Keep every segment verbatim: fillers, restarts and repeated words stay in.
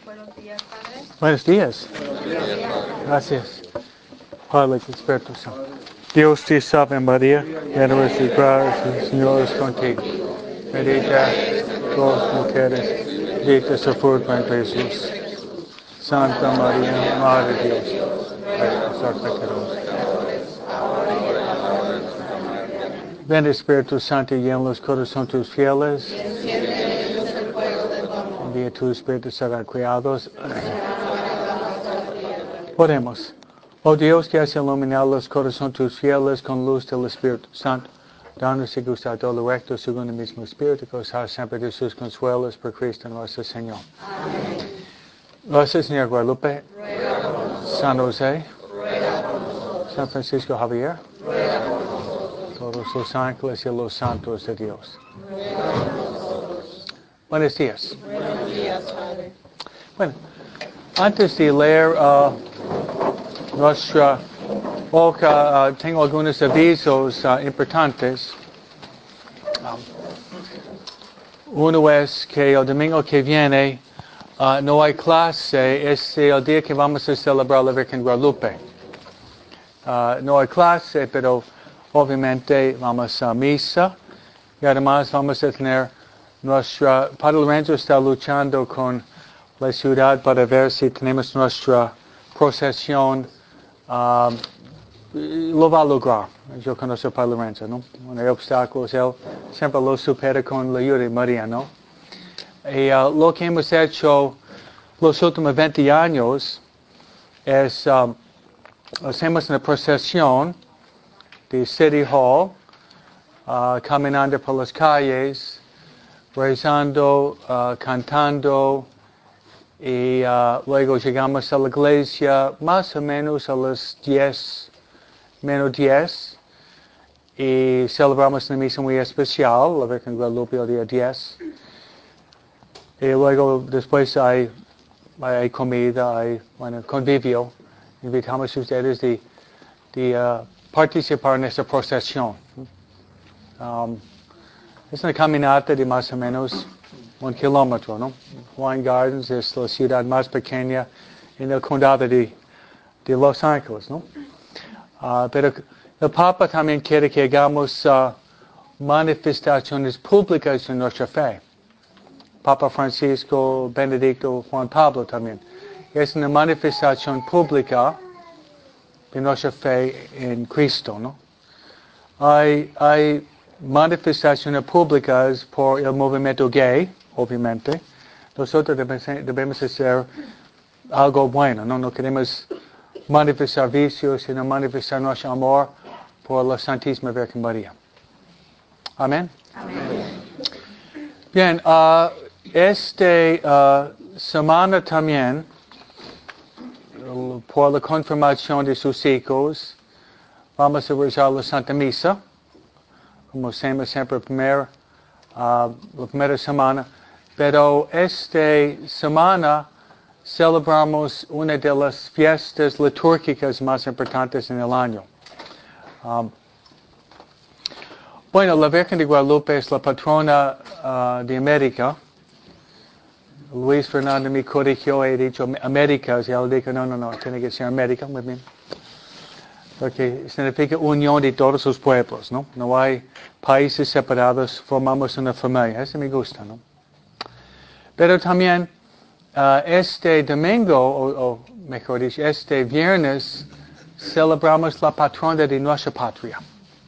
Buenos días, Padre. Buenos días. Buenos días. Gracias. Padre, Espíritu Santo. Dios te salve María, llena eres de gracia, el Señor es contigo. Bendita todas las mujeres, bendito es el fruto de Jesús. Santa María, Madre de Dios, ruega por nosotros pecadores. Ven Espíritu Santo y llena los corazones tus fieles. Envía tu Espíritu serán criados. Oremos. Oh Dios, que has iluminado los corazones tus fieles con luz del Espíritu Santo, danos y gustar todo lo recto según el mismo Espíritu, gozar siempre de sus consuelos por Cristo nuestro Señor. Amén. Nuestra Señora Guadalupe, San José, San Francisco Javier, todos los ángeles y los santos de Dios. Buenos días. Buenos días, Padre. Bueno, antes de leer uh, nuestra hoja, uh, tengo algunos avisos uh, importantes. Um, uno es que el domingo que viene uh, no hay clase, es el día que vamos a celebrar la Virgen Guadalupe. Uh, no hay clase, pero obviamente vamos a misa y además vamos a tener nuestra... Padre Lorenzo está luchando con la ciudad para ver si tenemos nuestra procesión. Uh, lo va a lograr. Yo conozco a Padre Lorenzo, ¿no? Cuando hay obstáculos, él siempre lo supera con la ayuda de María, ¿no? Y uh, lo que hemos hecho los últimos veinte años es, um, hacemos una procesión de City Hall, uh, caminando por las calles, rezando, uh, cantando, y uh, luego llegamos a la iglesia más o menos a las diez, menos diez, y celebramos una misa muy especial, la Virgen Guadalupe el día diez. Y luego después hay, hay comida, hay bueno, convivio. Invitamos a ustedes de, de uh, participar en esta procesión. Um, es una caminata de más o menos un kilómetro, ¿no? Wine Gardens es la ciudad más pequeña en el condado de, de Los Ángeles, ¿no? Uh, pero el Papa también quiere que hagamos uh, manifestaciones públicas de nuestra fe. Papa Francisco, Benedicto, Juan Pablo también. Es una manifestación pública de nuestra fe en Cristo, ¿no? Hay, hay manifestaciones públicas por el movimiento gay, obviamente. Nosotros debemos, debemos hacer algo bueno, ¿no? No queremos manifestar vicios, sino manifestar nuestro amor por la Santísima Virgen María. Amén. Amén. Bien, uh, esta uh, semana también, uh, por la confirmación de sus hijos, vamos a rezar la Santa Misa, como hacemos siempre primer, uh, la primera semana. Pero esta semana celebramos una de las fiestas litúrgicas más importantes en el año. Um, bueno, la Virgen de Guadalupe es la patrona uh, de América. Luis Fernando me corrigió, he dicho Américas, y él dijo, no, no, no, tiene que ser América, muy bien. Porque significa unión de todos los pueblos, ¿no? No hay países separados, formamos una familia, eso me gusta, ¿no? Pero también, uh, este domingo, o, o mejor dicho, este viernes, celebramos la patrona de nuestra patria.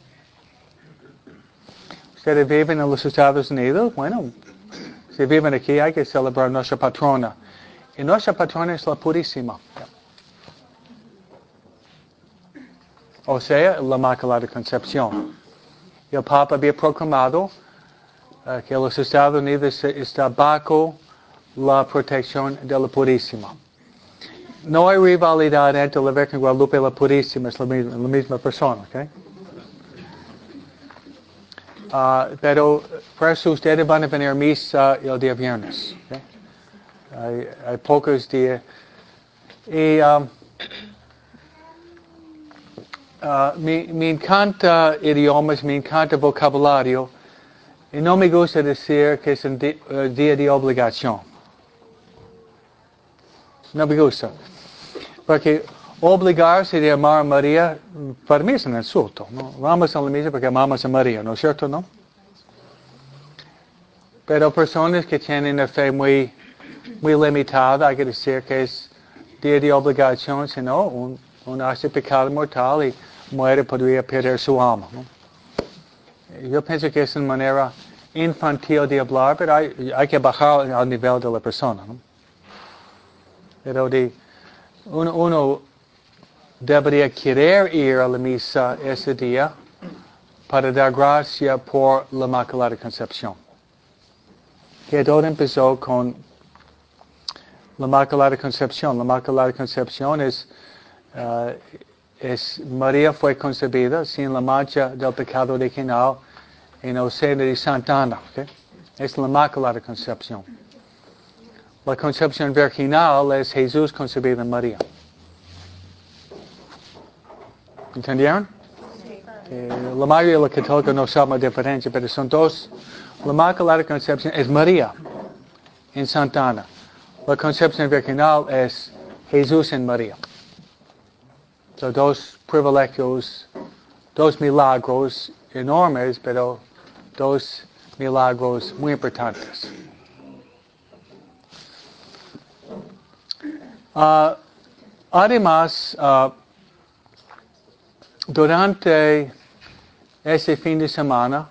Ustedes viven en los Estados Unidos, bueno, si viven aquí hay que celebrar nuestra patrona. Y nuestra patrona es la Purísima. O sea, la Inmaculada Concepción. Y el Papa había proclamado uh, que los Estados Unidos está bajo la protección de la Purísima. No hay rivalidad entre la Virgen Guadalupe y la Purísima, es la misma, la misma persona, ¿ok? Uh, pero por eso ustedes van a venir a misa el día viernes. ¿Okay? Hay, hay pocos días. Y um, uh, me, me encanta idiomas, me encanta vocabulario. Y no me gusta decir que es un di, uh, día de obligación. no me gusta. Porque obligarse de amar a María, para mí es un insulto, ¿no? Vamos a la misa porque amamos a María, ¿no es cierto, no? Pero personas que tienen una fe muy, muy limitada, hay que decir que es día de obligación, sino un, un hace pecado mortal y muere, podría perder su alma, ¿no? Yo pienso que es una manera infantil de hablar, pero hay, hay que bajar al nivel de la persona, ¿no? Pero de, uno, uno debería querer ir a la misa ese día para dar gracia por la Inmaculada Concepción. Que todo empezó con la Inmaculada Concepción. La Inmaculada Concepción es, uh, es María fue concebida sin la mancha del pecado original en el seno de Santa Ana. ¿Okay? Es la Inmaculada Concepción. La concepción virginal es Jesús concebido en María. ¿Entendieron? Sí. Eh, la mayoría de los católicos no saben la diferencia, pero son dos. La Inmaculada Concepción es María en Santa Ana. La concepción virginal es Jesús en María. Son dos privilegios, dos milagros enormes, pero dos milagros muy importantes. Uh, además, uh, durante ese fin de semana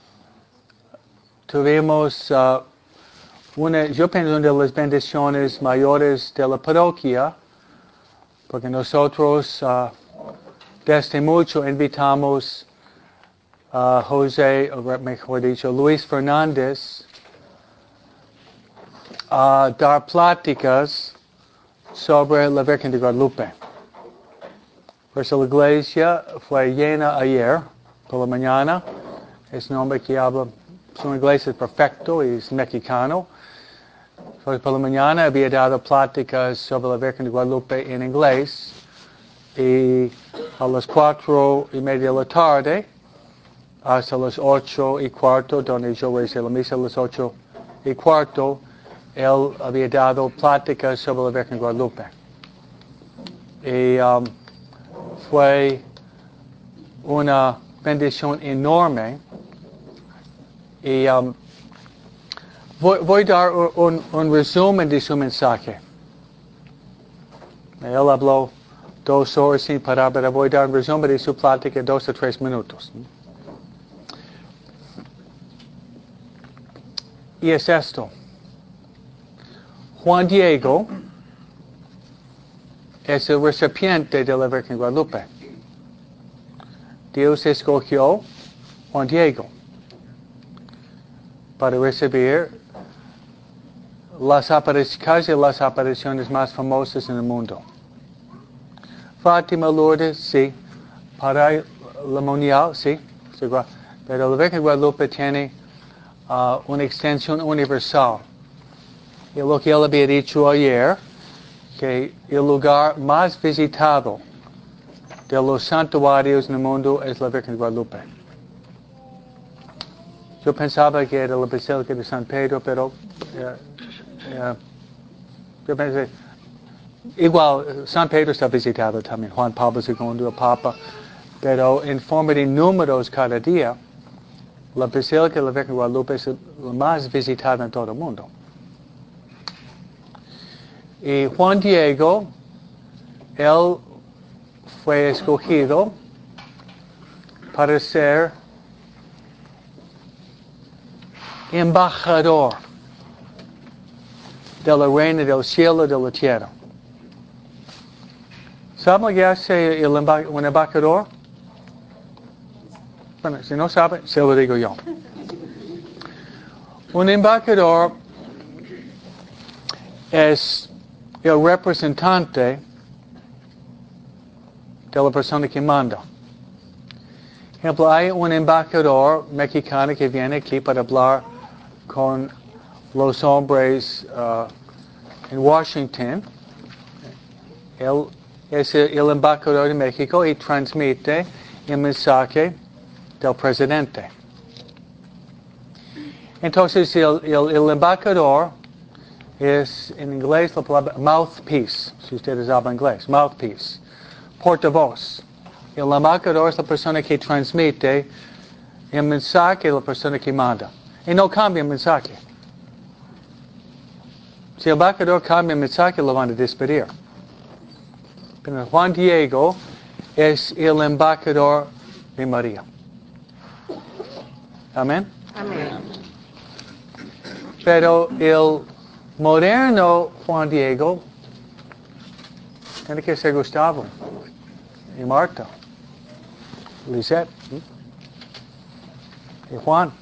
tuvimos uh, una, yo pienso, una de las bendiciones mayores de la parroquia, porque nosotros uh, desde mucho invitamos a José, o mejor dicho, Luis Fernández, a dar pláticas sobre la Virgen de Guadalupe. Pues la iglesia fue llena ayer por la mañana. Es un hombre que habla, es una iglesia perfecto y es mexicano. Pues por la mañana había dado pláticas sobre la Virgen de Guadalupe en inglés. Y a las cuatro y media de la tarde, hasta las ocho y cuarto, donde yo hice la misa a las ocho y cuarto, él había dado pláticas sobre la Virgen de Guadalupe. Y um, fue una bendición enorme. Y um, voy, voy a dar un, un resumen de su mensaje. Él habló dos horas sin parar, pero voy a dar un resumen de su plática en dos o tres minutos. Y es esto. Juan Diego es el recipiente de la Virgen de Guadalupe. Dios escogió Juan Diego para recibir las apariciones, casi las apariciones más famosas en el mundo. Fátima, Lourdes, sí. Para la Monial, sí. Pero la Virgen de Guadalupe tiene uh, una extensión universal. Y lo que él había dicho ayer, que el lugar más visitado de los santuarios en el mundo es la Virgen de Guadalupe. Yo pensaba que era la Basílica de San Pedro, pero uh, uh, yo pensé, igual, San Pedro está visitado también, Juan Pablo segundo, el Papa, pero en forma de números cada día, la Basílica de la Virgen de Guadalupe es la más visitada en todo el mundo. Y Juan Diego, él fue escogido para ser embajador de la Reina del Cielo y de la Tierra. ¿Saben lo que hace el emba- un embajador? Bueno, si no saben, se lo digo yo. Un embajador es el representante de la persona que manda. Por ejemplo, hay un embajador mexicano que viene aquí para hablar con los hombres uh, en Washington. Él es el, el embajador de México y transmite el mensaje del presidente. Entonces, el, el, el embajador es en inglés la palabra mouthpiece, si ustedes hablan inglés, mouthpiece, portavoz. El embajador es la persona que transmite el mensaje de la persona que manda. Y no cambia el mensaje. Si el embajador cambia el mensaje, lo van a despedir. Pero Juan Diego es el embajador de María. Amén. Amén. Pero el moderno Juan Diego tiene que ser Gustavo y Marta, Lisette y Juan.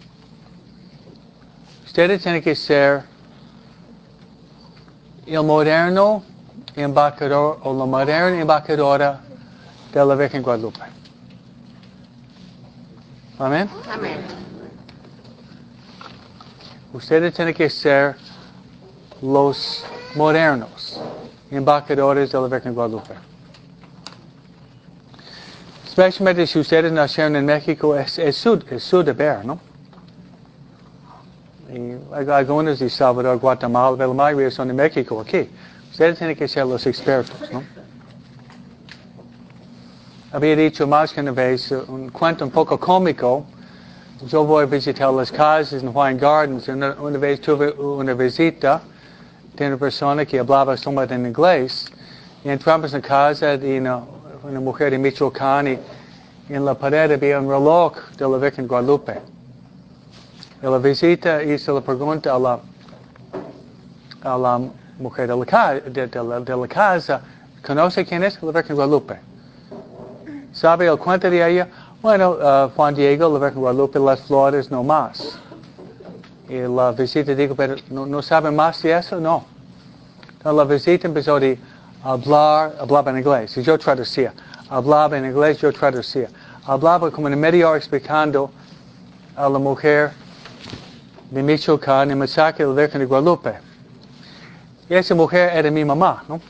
Ustedes tienen que ser el moderno embajador o la moderna embajadora de la Virgen Guadalupe. Amén. Amén. Ustedes tienen que ser los modernos embajadores de la Virgen Guadalupe. Especialmente si ustedes nacieron en México, es, es, su, es su deber, ¿no? Y hay algunos de Salvador, Guatemala, pero la mayoría son de México aquí. Ustedes tienen que ser los expertos, ¿no? Había dicho más que una vez un cuento un poco cómico. Yo voy a visitar las casas en Wine Gardens. Una, una vez tuve una visita de una persona que hablaba solamente en inglés. Y entramos en casa de una, una mujer de Michoacán y en la pared había un reloj de la Virgen Guadalupe. Y la visita hizo la pregunta a la, a la mujer de la, ca, de, de, la, de la casa, ¿conoce quién es la Virgen Guadalupe? ¿Sabe el cuento de ella? Bueno, uh, Juan Diego, la Virgen Guadalupe, las flores no más. Y la visita dijo, pero ¿no, no sabe más de eso? No. Entonces la visita empezó a hablar, hablaba en inglés, y yo traducía. Hablaba en inglés, yo traducía. Hablaba como en media hora explicando a la mujer de Michoacán el mensaje de la Virgen de Guadalupe. Y esa mujer era mi mamá, ¿no?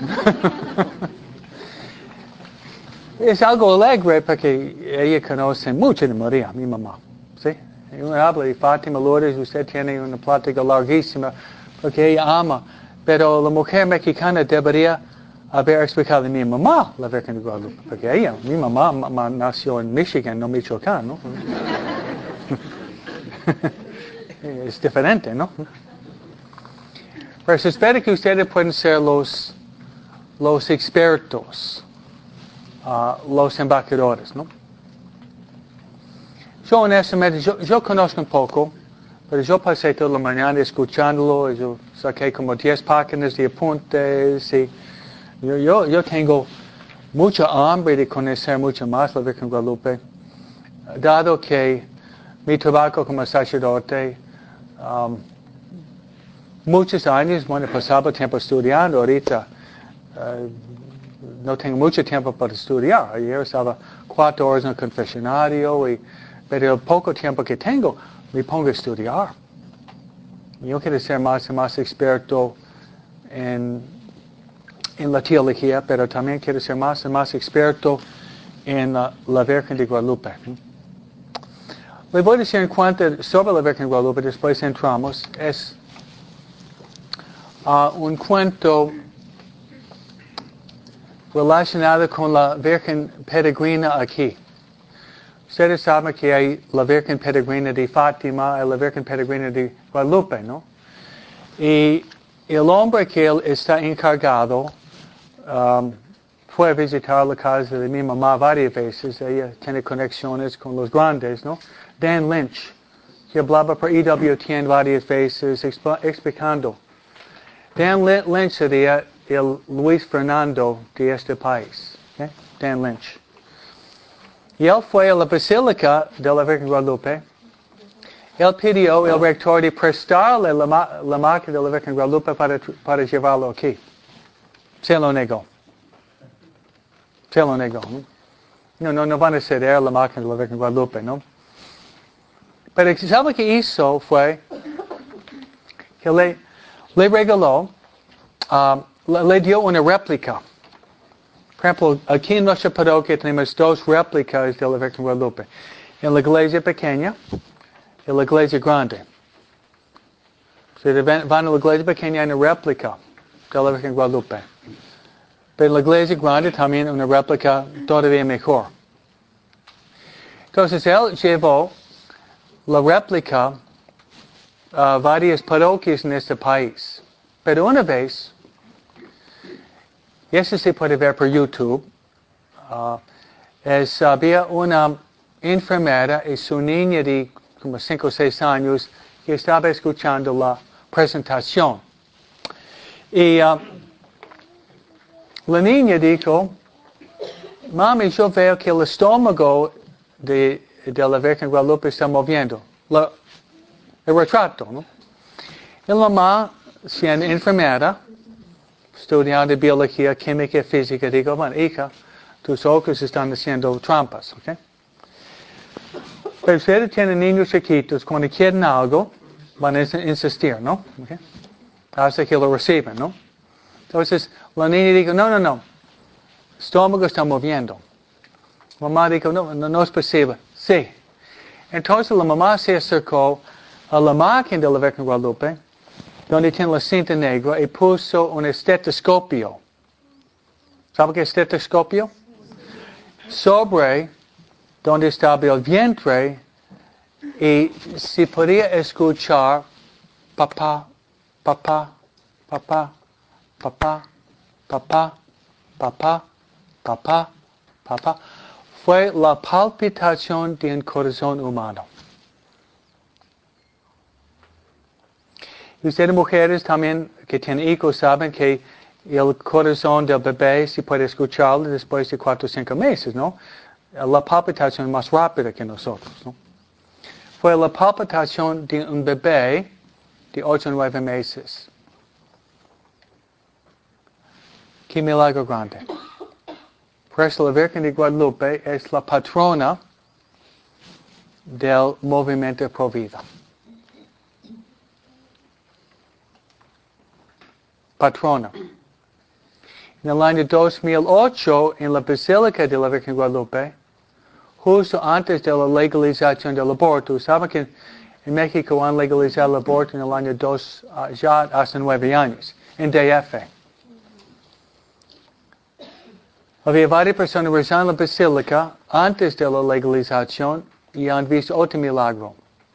Es algo alegre porque ella conoce mucho de María, mi mamá. ¿Sí? Y uno habla de Fátima Lourdes, usted tiene una plática larguísima porque ella ama. Pero la mujer mexicana debería haber explicado a mi mamá la Virgen de Guadalupe. Porque ella, mi mamá, mamá nació en Michigan, no Michoacán, ¿no? Es diferente, ¿no? Pero se espera que ustedes pueden ser los, los expertos. Uh, los embajadores, ¿no? Yo honestamente, yo, yo conozco un poco, pero yo pasé toda la mañana escuchándolo, y yo saqué como diez páginas de apuntes, y yo, yo, yo tengo mucha hambre de conocer mucho más la Virgen Guadalupe, dado que mi trabajo como sacerdote, um, muchos años, bueno, pasaba tiempo estudiando, ahorita, uh, no tengo mucho tiempo para estudiar. Ayer estaba cuatro horas en el confesionario, y, pero el poco tiempo que tengo me pongo a estudiar. Yo quiero ser más y más experto en, en la teología, pero también quiero ser más y más experto en la, la Virgen de Guadalupe. Le voy a decir un cuento sobre la Virgen de Guadalupe, después entramos. Es uh, un cuento relacionado con la Virgen Peregrina aquí. Ustedes saben que hay la Virgen Peregrina de Fátima y la Virgen Peregrina de Guadalupe, ¿no? Y el hombre que está encargado um, fue a visitar la casa de mi mamá varias veces. Ella tiene conexiones con los grandes, ¿no? Dan Lynch, que hablaba por E W T N varias veces exp- explicando. Dan Lynch sería el Luis Fernando de este país, ¿okay? Dan Lynch. Y él fue a la Basílica de la Virgen Guadalupe. Él pidió al rector de prestarle la, ma- la máquina de la Virgen Guadalupe para, para llevarlo aquí. Se lo negó. Se lo negó. No, no, no van a ceder la máquina de la Virgen Guadalupe, ¿no? Pero ¿sabe lo que hizo? Fue que le, le regaló Um, le dio una réplica. Por ejemplo, aquí en nuestra parroquia tenemos dos réplicas de la Virgen Guadalupe. En la iglesia pequeña y en la iglesia grande. Si van a la iglesia pequeña hay una réplica de la Virgen de Guadalupe. Pero en la iglesia grande también una réplica todavía mejor. Entonces él llevó la réplica a varias parroquias en este país. Pero una vez, y eso se puede ver por YouTube, uh, es, había una enfermera y su niña de como cinco o seis años que estaba escuchando la presentación. Y uh, la niña dijo, mami, yo veo que el estómago de, de la Virgen Guadalupe está moviendo. La, el retrato, ¿no? Y la mamá, siendo enfermera, estudiando biología, química y física, dijo, bueno, hija, tus ojos están haciendo trampas, ¿ok? Pero ustedes tienen niños chiquitos, cuando quieren algo, van a insistir, ¿no? ¿Okay? Hasta que lo reciben, ¿no? Entonces, la niña dijo, no, no, no, el estómago está moviendo. La mamá dijo, no, no, no es posible. Sí. Entonces la mamá se acercó a la máquina de la Virgen Guadalupe, donde tiene la cinta negra, y puso un estetoscopio. ¿Sabe qué es estetoscopio? Sobre donde estaba el vientre, y se podía escuchar papá, papá, papá, papá, papá, papá, papá, papá. Fue la palpitación de un corazón humano. Y ustedes mujeres también que tienen hijos saben que el corazón del bebé se puede escuchar después de cuatro o cinco meses, ¿no? La palpitación es más rápida que nosotros, ¿no? Fue la palpitación de un bebé de ocho o nueve meses. Qué milagro grande. Por eso la Virgen de Guadalupe es la patrona del movimiento Pro Vida. Patrona. En el año dos mil ocho, en la Basílica de la Virgen de Guadalupe, justo antes de la legalización del aborto, ¿saben que en México han legalizado el aborto en el año dos, uh, ya hace nueve años, en D F? Había varias personas rezando en la Basílica antes de la legalización y han visto otro milagro.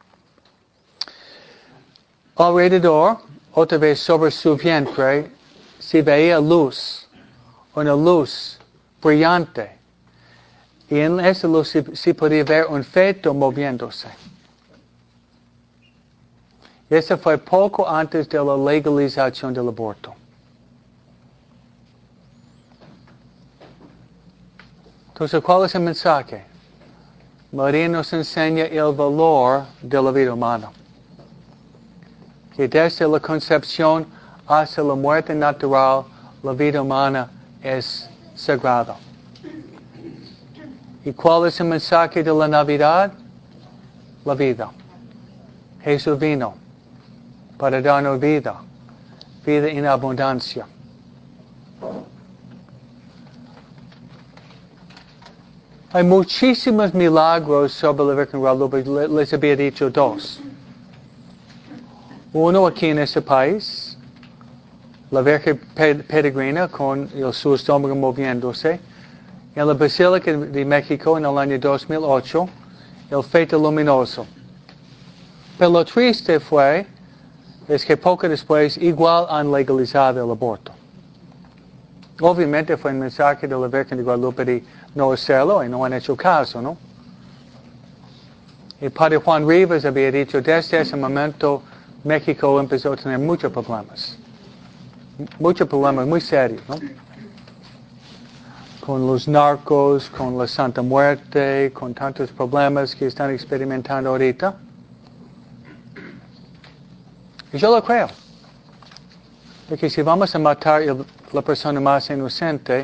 Alrededor, otra vez sobre su vientre, se veía luz, una luz brillante. Y en esa luz se, se podía ver un feto moviéndose. Y eso fue poco antes de la legalización del aborto. Entonces, ¿cuál es el mensaje? María nos enseña el valor de la vida humana. Que desde la concepción hasta la muerte natural, la vida humana es sagrada. ¿Y cuál es el mensaje de la Navidad? La vida. Jesús vino para darnos vida, vida en abundancia. Hay muchísimos milagros sobre la Virgen Guadalupe, les había dicho dos. Uno aquí en este país, la Virgen Peregrina con el, su estómago moviéndose. En la Basílica de México en el año dos mil ocho, el feto luminoso. Pero lo triste fue, es que poco después igual han legalizado el aborto. Obviamente fue un mensaje de la Virgen de Guadalupe de no hacerlo y no han hecho caso, ¿no? El padre Juan Rivas había dicho, desde ese momento México empezó a tener muchos problemas. Muchos problemas muy serios, ¿no? Con los narcos, con la Santa Muerte, con tantos problemas que están experimentando ahorita. Y yo lo creo. Porque si vamos a matar a la persona más inocente,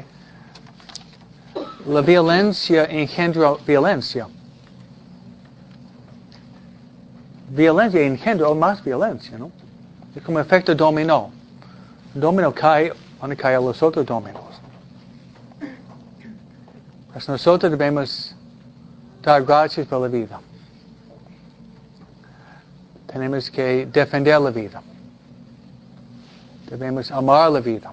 la violencia engendra violencia. Violencia engendra más violencia, ¿no? Es como efecto dominó. El dominó cae, van a caer los otros dominos. Pues nosotros debemos dar gracias por la vida. Tenemos que defender la vida. Debemos amar la vida.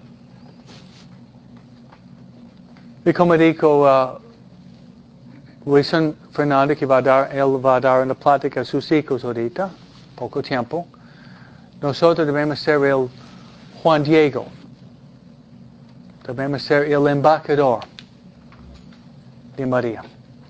Y como dijo uh, Wilson Fernando, que va a dar, él va a dar una plática a sus hijos ahorita, poco tiempo, nosotros debemos ser el Juan Diego. Debemos ser el embajador de María.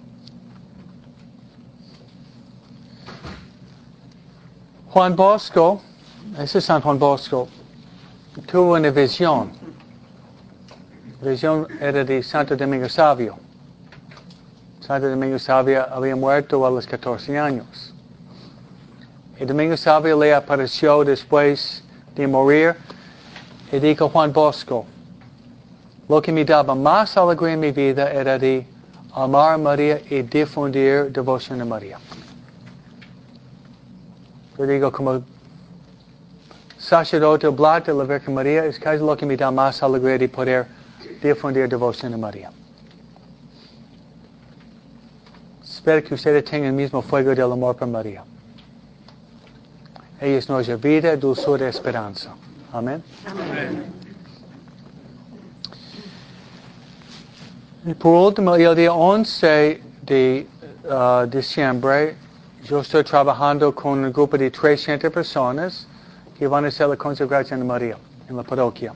Juan Bosco, ese es San Juan Bosco, tuvo una visión. La visión era de Santo Domingo Savio. Santo Domingo Savio había muerto a los catorce años. Y Domingo Savio le apareció después de morir y dijo: Juan Bosco, lo que me daba más alegría en mi vida era de amar a María y difundir devoción a María. Yo digo, como sacerdote oblate de la Virgen María, es casi lo que me da más alegría de poder difundir devoción a María. Espero que ustedes tengan el mismo fuego del amor por María. Ella es nuestra vida, dulzura y esperanza. Amén. Amén. Y por último, el día once de uh, diciembre, yo estoy trabajando con un grupo de trescientas personas que van a hacer la consagración de María en la parroquia.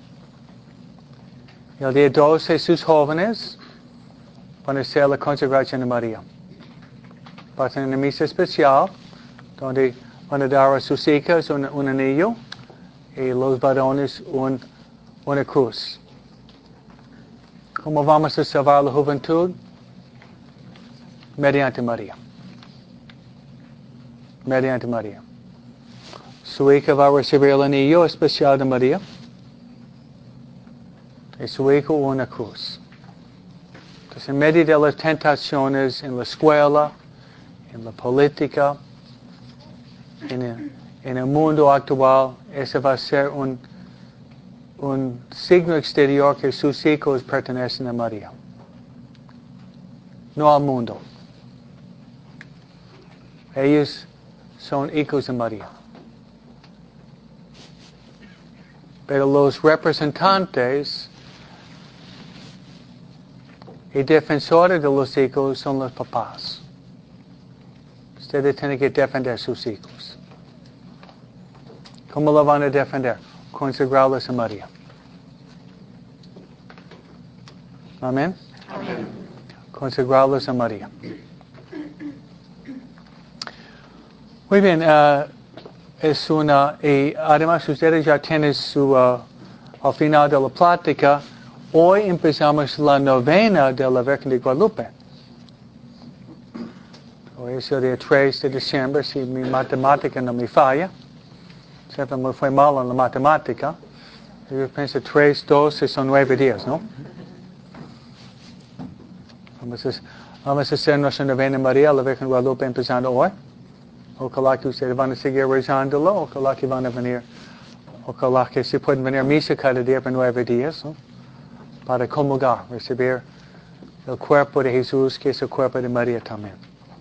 El día doce, sus jóvenes van a hacer la consagración de María. Va a tener una misa especial donde van a dar a sus hijas un, un anillo y los varones un, una cruz. ¿Cómo vamos a salvar la juventud? Mediante María. Mediante María. Su hija va a recibir el anillo especial de María y su hijo una cruz. Entonces, en medio de las tentaciones en la escuela, en la política, en el, en el mundo actual, ese va a ser un, un signo exterior que sus hijos pertenecen a María. No al mundo. Ellos son hijos de María. Pero los representantes y defensores de los hijos son los papás. Ustedes tienen que defender a sus hijos. ¿Cómo lo van a defender? Consagrarlos a María. Amén. Amén. Consagrarlos a María. Muy bien. Uh, es una, y además ustedes ya tienen su, uh, al final de la plática, hoy empezamos la novena de la Virgen de Guadalupe. Hoy es el día tres de diciembre, si mi matemática no me falla. Siempre me fue mal en la matemática. Yo pienso tres, doce son nueve días, ¿no? Vamos a, vamos a hacer nuestra novena María, la Virgen de Guadalupe, empezando hoy. Ojalá que ustedes van a seguir rezándolo, ojalá que van a venir, ojalá que se pueden venir a misa cada día por nueve días, ¿no? Para comulgar, recibir el cuerpo de Jesús, que es el cuerpo de María también.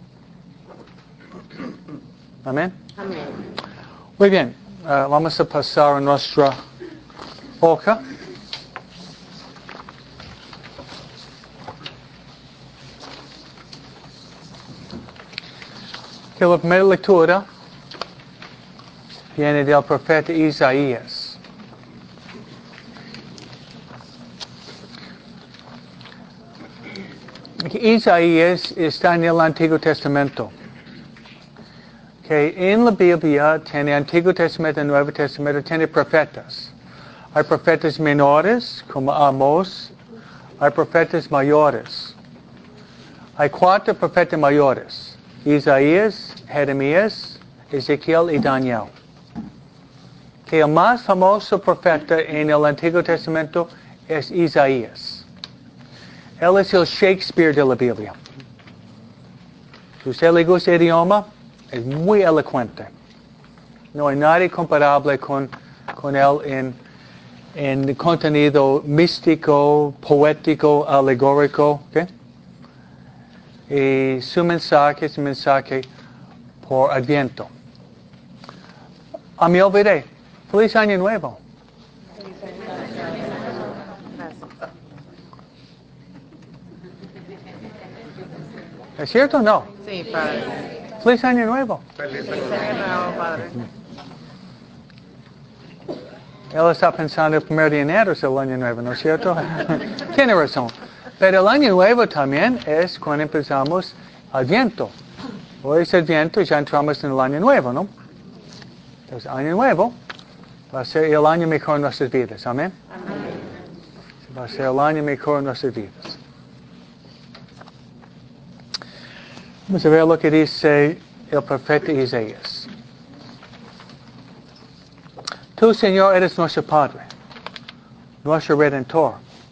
Amén. Amén. Muy bien, uh, vamos a pasar a nuestra hoja. Que la primera lectura viene del profeta Isaías. Isaías está en el Antiguo Testamento. Que en la Biblia tiene Antiguo Testamento y Nuevo Testamento, tiene profetas. Hay profetas menores, como Amós. Hay profetas mayores. Hay cuatro profetas mayores. Isaías, Jeremías, Ezequiel y Daniel. Que el más famoso profeta en el Antiguo Testamento es Isaías. Él es el Shakespeare de la Biblia. Si usted le gusta el idioma, es muy elocuente. No hay nadie comparable con, con él en, en contenido místico, poético, alegórico. ¿Okay? Y su mensaje es un mensaje por Adviento. A mi olvidé, Feliz Año Nuevo. ¿Es cierto o no? Sí, Padre. Feliz Año Nuevo. Feliz Año Nuevo, Padre. Él está pensando el primer de enero es el Año Nuevo, ¿no es cierto? Tiene razón. Pero el Año Nuevo también es cuando empezamos Adviento. Hoy es Adviento y ya entramos en el Año Nuevo, ¿no? Entonces, Año Nuevo va a ser el año mejor en nuestras vidas. Amén. Amén. Va a ser el año mejor en nuestras vidas. Vamos a ver lo que dice el profeta Isaías. Tú, Señor, eres nuestro Padre, nuestro Redentor.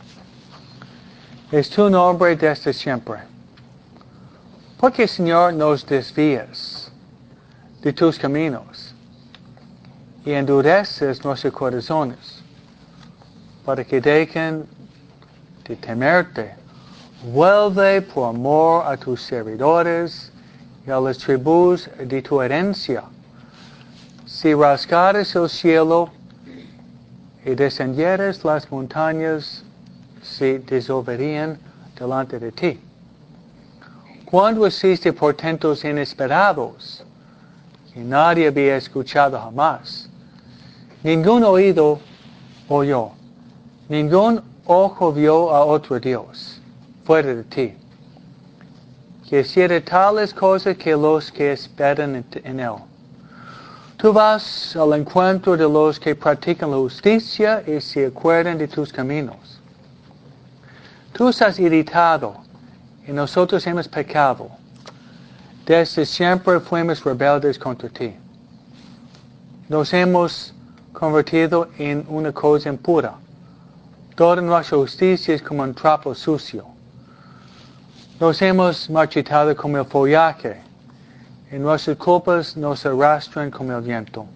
Es tu nombre desde siempre. Porque, Señor, nos desvías de tus caminos y endureces nuestros corazones para que dejen de temerte. Vuelve por amor a tus servidores y a las tribus de tu herencia. Si rasgares el cielo y descendieres las montañas, se disolverían delante de ti. Cuando hiciste portentos inesperados que nadie había escuchado jamás, ningún oído oyó, ningún ojo vio a otro Dios fuera de ti, que hiciera tales cosas que los que esperan en él. Tú vas al encuentro de los que practican la justicia y se acuerdan de tus caminos. Tú estás irritado y nosotros hemos pecado. Desde siempre fuimos rebeldes contra ti. Nos hemos convertido en una cosa impura. Toda nuestra justicia es como un trapo sucio. Nos hemos marchitado como el follaje, y nuestras culpas nos arrastran como el viento.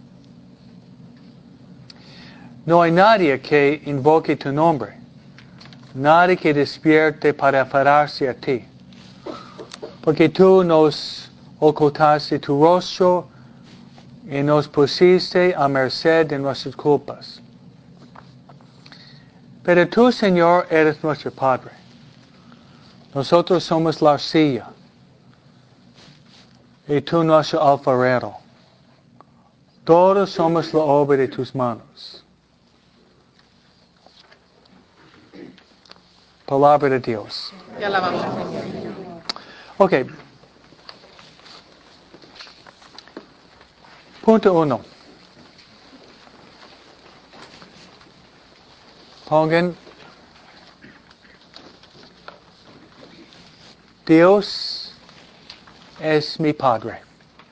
No hay nadie que invoque tu nombre, nadie que despierte para aferrarse a ti, porque tú nos ocultaste tu rostro y nos pusiste a merced de nuestras culpas. Pero tú, Señor, eres nuestro Padre. Nosotros somos la arcilla y tú nuestro alfarero. Todos somos la obra de tus manos. Palabra de Dios. Te alabamos, Señor. Ok. Punto uno. Pongan Dios es mi Padre.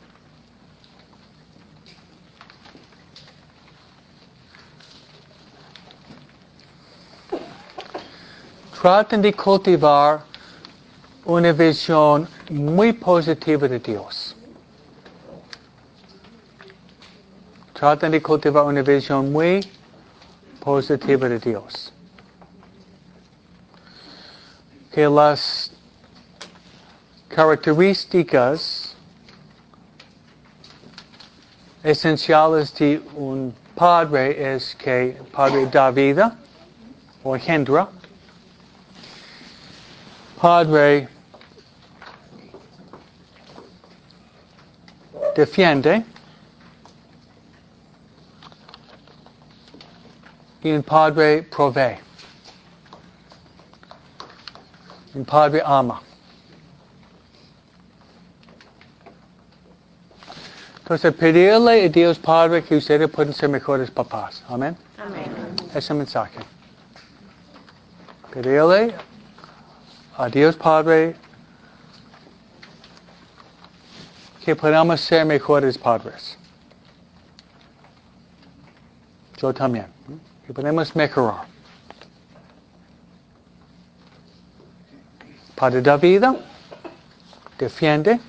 Traten de cultivar una visión muy positiva de Dios. Traten de cultivar una visión muy positiva de Dios. Que las características esenciales de un padre es que el padre da vida o engendra. Padre defiende y un padre provee. Un padre ama. Entonces, pedirle a Dios Padre que ustedes puedan ser mejores papás. Amén. Amén. Ese es el mensaje. Pedirle a Dios Padre que podamos ser mejores padres. Yo también. Que podemos mejorar. Padre da vida, defiende,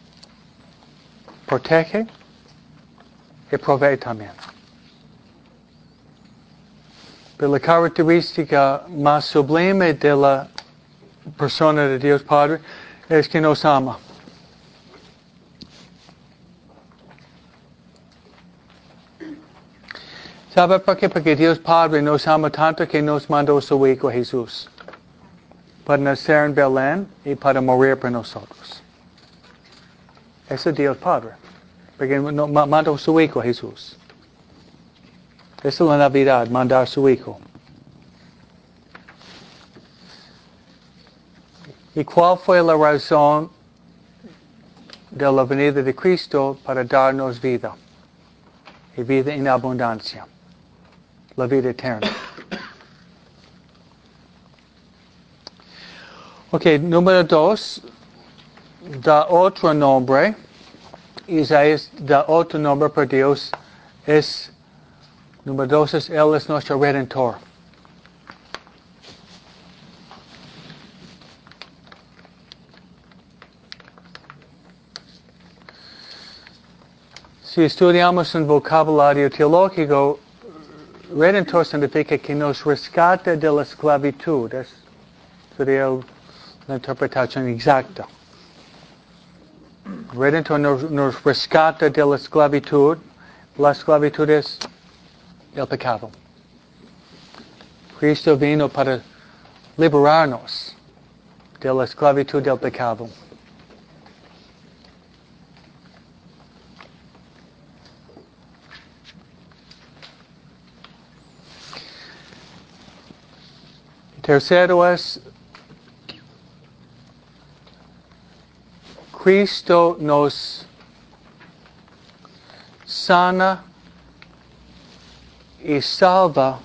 protege y provee también. Pero la característica más sublime de la persona de Dios Padre es que nos ama. ¿Sabe por qué? Porque Dios Padre nos ama tanto que nos mandó su Hijo Jesús para nacer en Belén y para morir por nosotros. Eso es Dios Padre, porque nos mandó su Hijo Jesús. Esa es la Navidad, mandar su Hijo. ¿Y cuál fue la razón de la venida de Cristo? Para darnos vida, y vida en abundancia, la vida eterna. Ok, número dos, da otro nombre. Isaías da otro nombre por Dios. Es, número dos es, Él es nuestro Redentor. Si estudiamos un vocabulario teológico, Redentor significa que nos rescata de la esclavitud. Es, sería la interpretación exacta. Redentor nos, nos rescata de la esclavitud. La esclavitud es el pecado. Cristo vino para liberarnos de la esclavitud del pecado. Tercero es, Cristo nos sana y salva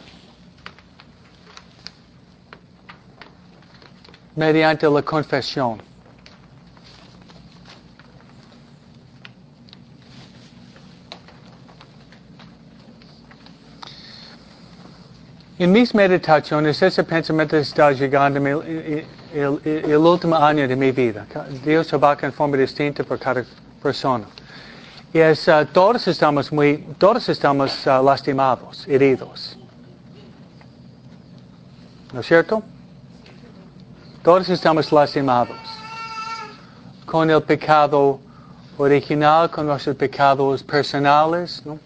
mediante la confesión. En mis meditaciones, ese pensamiento está llegando el, el, el, el último año de mi vida. Dios trabaja en forma distinta por cada persona. Y es, uh, todos estamos muy, todos estamos uh, lastimados, heridos. ¿No es cierto? Todos estamos lastimados. Con el pecado original, con nuestros pecados personales, ¿no?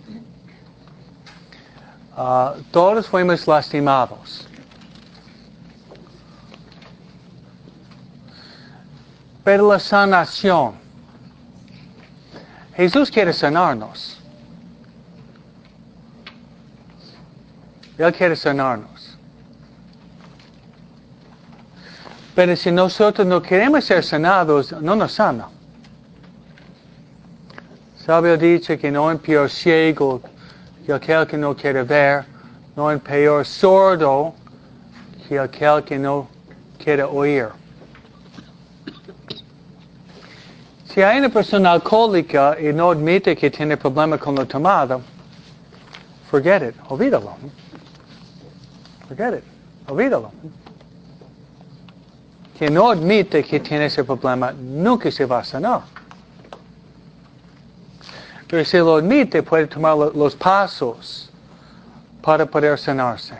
Uh, todos fuimos lastimados. Pero la sanación, Jesús quiere sanarnos. Él quiere sanarnos. Pero si nosotros no queremos ser sanados, no nos sana. ¿Sabe el dicho que no hay peor ciego que aquel que no quiere ver? No hay peor sordo que aquel que no quiere oír. Si hay una persona alcohólica y no admite que tiene problema con la tomada, forget it, olvídalo. Forget it, olvídalo. Que no admite que tiene ese problema, nunca se va a sanar. Pero si lo admite, puede tomar los pasos para poder sanarse.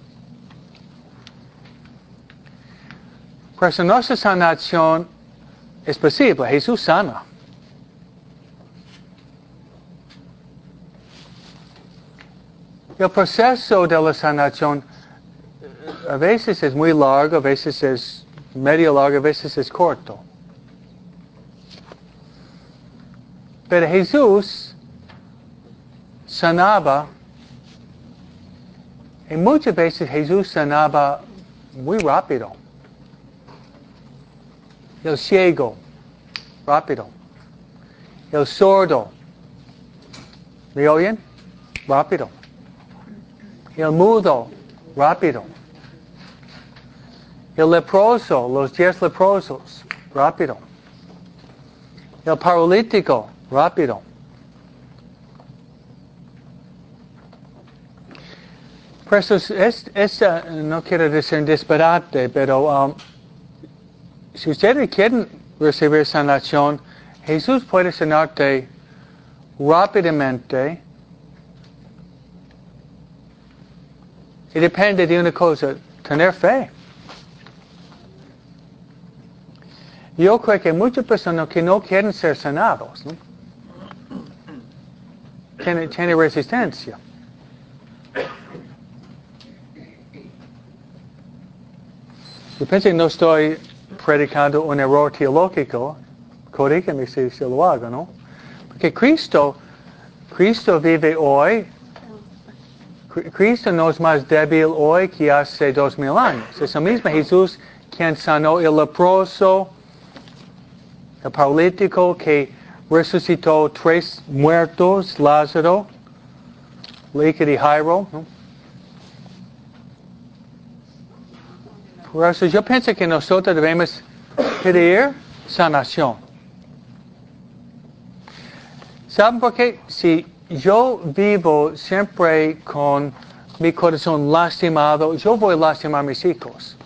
Por eso nuestra sanación es posible. Jesús sana. El proceso de la sanación a veces es muy largo, a veces es medio largo, a veces es corto. Pero Jesús sanaba, y muchas veces Jesús sanaba muy rápido. El ciego, rápido. El sordo, ¿me oyen? Rápido. El mudo, rápido. El leproso, los diez leprosos, rápido. El paralítico, rápido. Por eso, es, es, uh, no quiero decir un disparate, pero um, si ustedes quieren recibir sanación, Jesús puede sanarte rápidamente. Y depende de una cosa, tener fe. Yo creo que hay muchas personas que no quieren ser sanados, ¿no? Tienen, tienen resistencia. Yo pienso que no estoy predicando un error teológico, corrígeme si, si lo hago, ¿no? Porque Cristo, Cristo vive hoy, Cristo no es más débil hoy que hace dos mil años. Es el mismo Jesús quien sanó el leproso, el paralítico, que resucitó tres muertos, Lázaro, Lázaro y Jairo, ¿no? Por eso yo pienso que nosotros debemos pedir sanación. ¿Saben por qué? Si yo vivo siempre con mi corazón lastimado, yo voy a lastimar a mis hijos.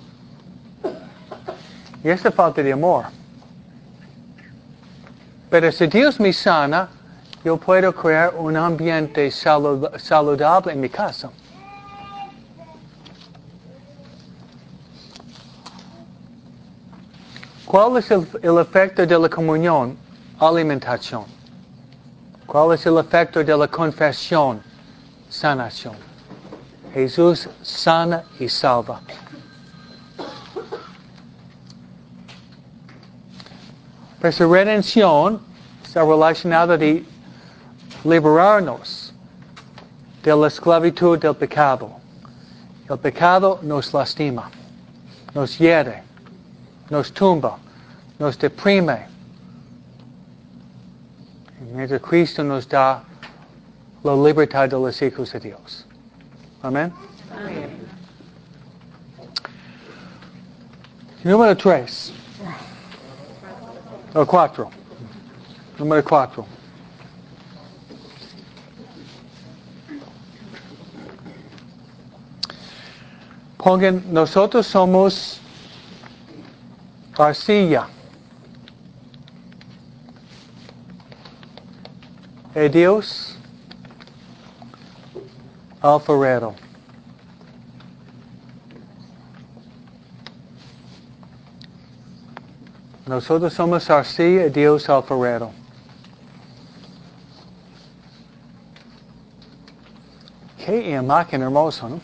Y esta falta de amor. Pero si Dios me sana, yo puedo crear un ambiente salud- saludable en mi casa. ¿Cuál es el, el efecto de la comunión? Alimentación. ¿Cuál es el efecto de la confesión? Sanación. Jesús sana y salva. Pues la redención está relacionada de liberarnos de la esclavitud del pecado. El pecado nos lastima, nos hiere, nos tumba, nos deprime. Y mientras Cristo nos da la libertad de los hijos de Dios. Amén. Amén. Número tres. O cuatro. Número cuatro. Pongan, nosotros somos arcilla. Y Dios, alfarero. Nosotros somos arcilla y Dios alfarero. Qué imagen hermosa, ¿no?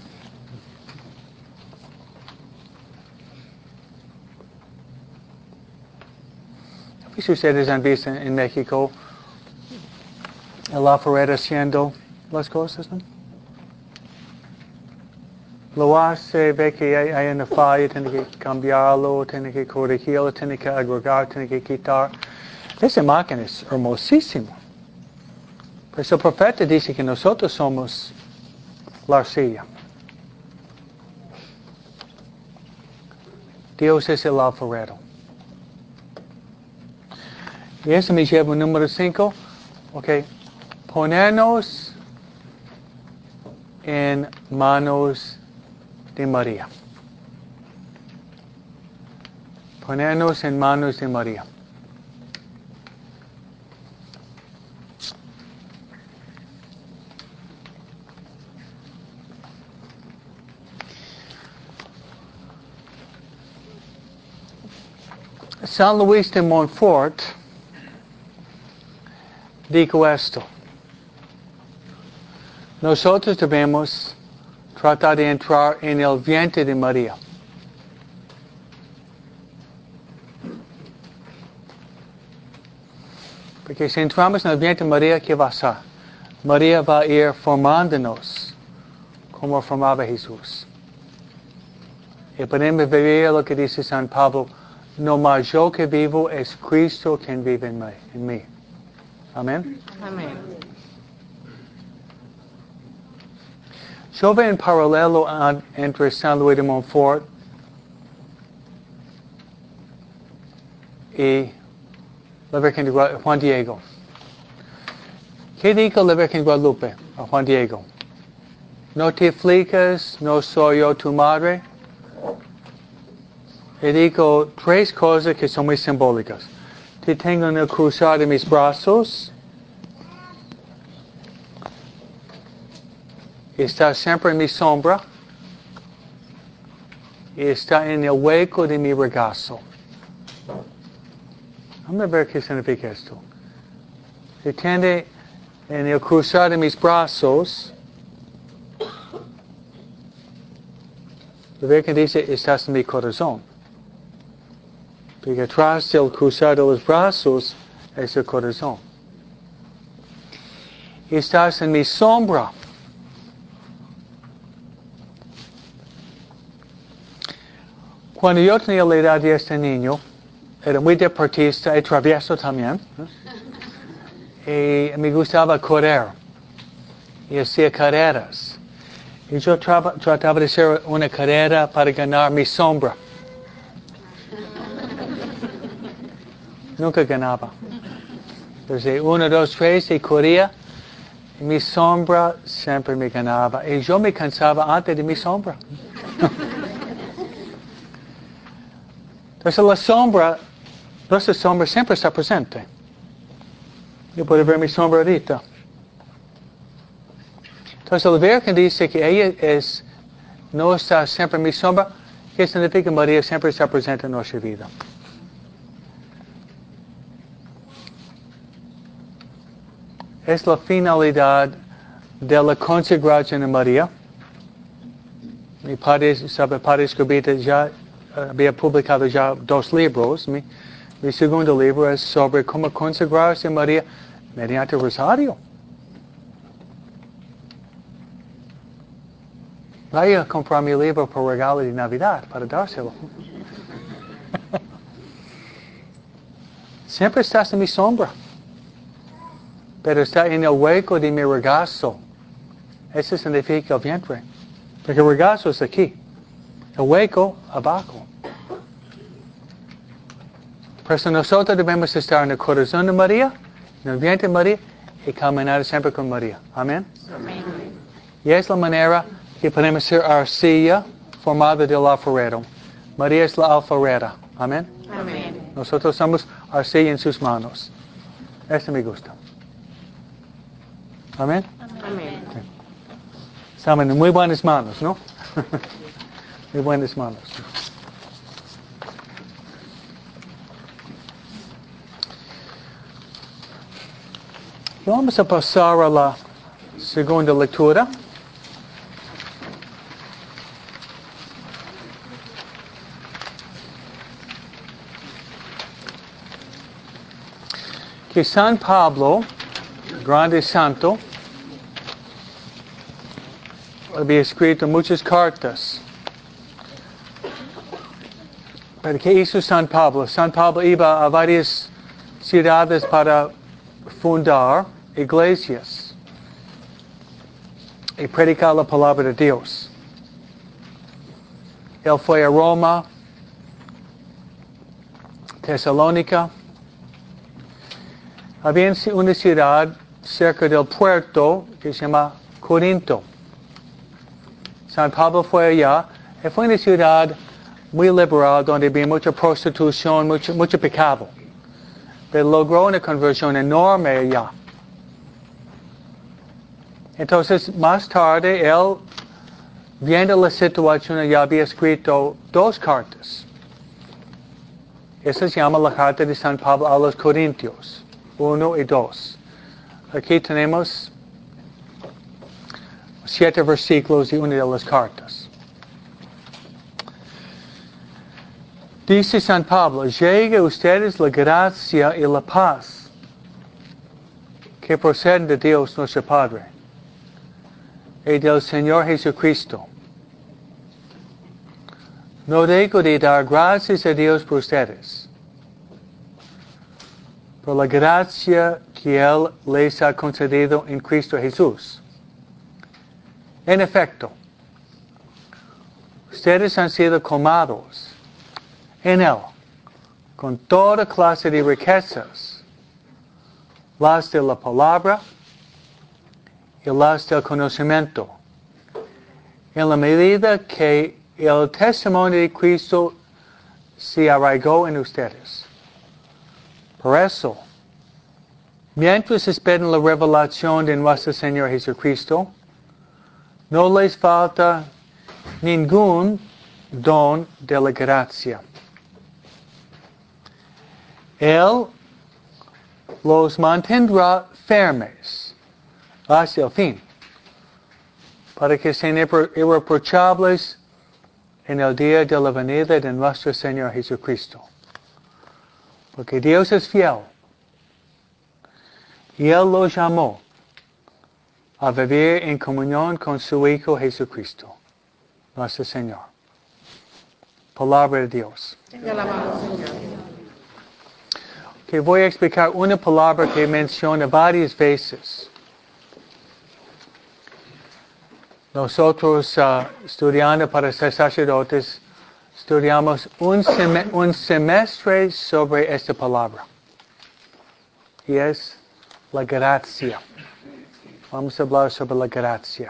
Si ustedes han visto en México el alfarero haciendo las cosas, ¿no? Lo hace, ve que hay, hay una falla, tiene que cambiarlo, tiene que corregirlo, tiene que agregar, tiene que quitar. Esa máquina es hermosísima. Pues el profeta dice que nosotros somos la arcilla. Dios es el alfarero. Y eso me lleva al número cinco. Ok. Ponernos en manos de María. Ponernos en manos de María. San Luis de Montfort dijo esto. Nosotros debemos tratar de entrar en el vientre de María. Porque si entramos en el vientre de María, ¿qué va a ser? María va a ir formándonos como formaba Jesús. Y podemos vivir lo que dice San Pablo, no más yo que vivo, es Cristo quien vive en mí. En mí. Amén. Amén. Yo veo un paralelo an, entre San Luis de Montfort y la Virgen de Guadalupe, Juan Diego. ¿Qué dijo la Virgen de Guadalupe a Juan Diego? No te aflicas, no soy yo tu madre. Y dijo tres cosas que son muy simbólicas. Te tengo en el cruzar de mis brazos. Está siempre en mi sombra. Y está en el hueco de mi regazo. Vamos a ver qué significa esto. Se tiene en el cruzar de mis brazos. La Virgen dice, estás en mi corazón. Porque atrás del cruzar de los brazos es el corazón. Estás en mi sombra. Cuando yo tenía la edad de este niño, era muy deportista y travieso también. ¿eh? Y me gustaba correr. Y hacía carreras. Y yo traba, trataba de hacer una carrera para ganar mi sombra. Nunca ganaba. Entonces, uno, dos, tres, y corría. Y mi sombra siempre me ganaba. Y yo me cansaba antes de mi sombra. Entonces, la sombra, nuestra sombra siempre está presente. Yo puedo ver mi sombra ahorita. Entonces, el Virgen dice que ella es, no está siempre en mi sombra. ¿Qué significa? María siempre está presente en nuestra vida. Es la finalidad de la consagración de María. Mi padre, sabe, padre Escobita ya uh, había publicado ya dos libros. Mi, mi segundo libro es sobre cómo consagrarse a María mediante el rosario. Vaya a comprar mi libro por regalo de Navidad para dárselo. Siempre estás en mi sombra. Pero está en el hueco de mi regazo. Eso significa el vientre. Porque el regazo es aquí. El hueco abajo. Por eso nosotros debemos estar en el corazón de María, en el vientre de María, y caminar siempre con María. Amén. Amén. Y es la manera que podemos ser arcilla formada del alfarero. María es la alfarera. Amén. Amén. Nosotros somos arcilla en sus manos. Esto me gusta. Amén. Amén. Estamos en muy buenas manos, ¿no? Muy buenas manos. Y vamos a pasar a la segunda lectura. Que San Pablo, grande santo, había escrito muchas cartas. ¿Pero qué hizo San Pablo? San Pablo iba a varias ciudades para fundar iglesias y predicar la palabra de Dios. Él fue a Roma, Tesalónica. Había una ciudad cerca del puerto que se llama Corinto. San Pablo fue allá. Y fue una ciudad muy liberal donde había mucha prostitución, mucho, mucho pecado. Pero logró una conversión enorme allá. Entonces, más tarde, él, viendo la situación, ya había escrito dos cartas. Esa se llama la carta de San Pablo a los Corintios, uno y dos. Aquí tenemos siete versículos de una de las cartas. Dice San Pablo, llegue a ustedes la gracia y la paz que proceden de Dios nuestro Padre y del Señor Jesucristo. No dejo de dar gracias a Dios por ustedes, por la gracia que Él les ha concedido en Cristo Jesús. En efecto, ustedes han sido colmados en Él con toda clase de riquezas, las de la palabra y las del conocimiento, en la medida que el testimonio de Cristo se arraigó en ustedes. Por eso, mientras esperan la revelación de nuestro Señor Jesucristo, no les falta ningún don de la gracia. Él los mantendrá firmes hacia el fin, para que sean irreprochables en el día de la venida de nuestro Señor Jesucristo. Porque Dios es fiel. Y Él lo llamó a vivir en comunión con su Hijo Jesucristo, nuestro Señor. Palabra de Dios. Te alabamos, Señor. Que voy a explicar una palabra que menciona varias veces. Nosotros uh, estudiando para ser sacerdotes, estudiamos un, sem- un semestre sobre esta palabra. Y es la gracia. Vamos a hablar sobre la gracia.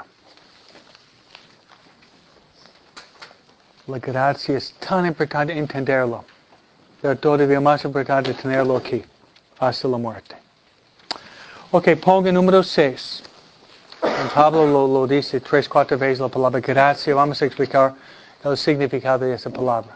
La gracia es tan importante entenderlo. Pero todavía más importante tenerlo aquí, hasta la muerte. Ok, ponga número seis. En Pablo lo, lo dice tres, cuatro veces la palabra gracia. Vamos a explicar el significado de esa palabra.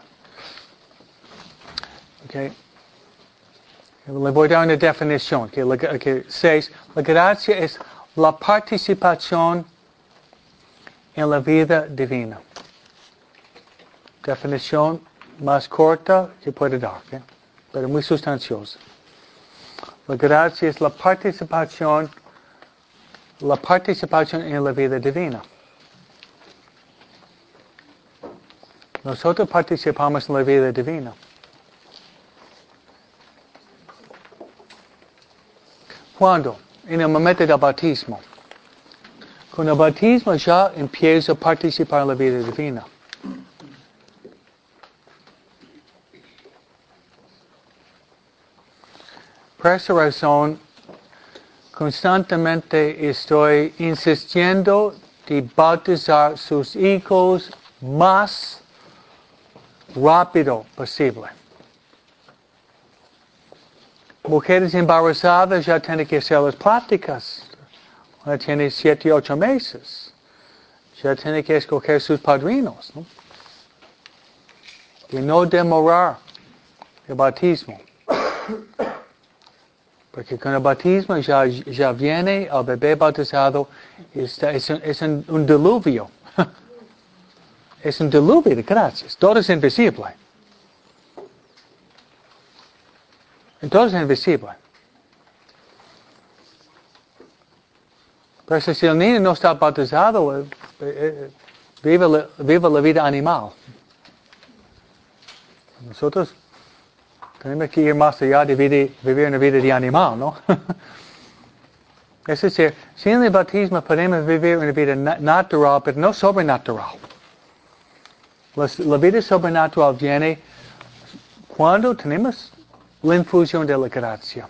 Ok. Le voy a dar una definición. Okay, la, okay, seis. La gracia es la participación en la vida divina. Definición más corta que puede dar, ¿okay? Pero muy sustanciosa. La gracia es la participación, la participación en la vida divina. Nosotros participamos en la vida divina. ¿Cuándo? En el momento del bautismo. Con el bautismo ya empiezo a participar en la vida divina. Por esa razón, constantemente estoy insistiendo de bautizar sus hijos más rápido posible. Mujeres embarazadas ya tienen que hacer las prácticas. Ya tienen siete, ocho meses. Ya tienen que escoger sus padrinos, ¿no? Y no demorar el bautismo. Porque con el bautismo ya, ya viene el bebé bautizado, está, es, un, es un, un diluvio. Es un diluvio de gracias. Todo es invisible. Todo es invisible. Pero si el niño no está bautizado, eh, eh, vive, la, vive la vida animal. Nosotros tenemos que ir más allá de vivir, vivir una vida de animal, ¿no? Es decir, sin el bautismo podemos vivir una vida na- natural, pero no sobrenatural. La, la vida sobrenatural viene cuando tenemos la infusión de la gracia.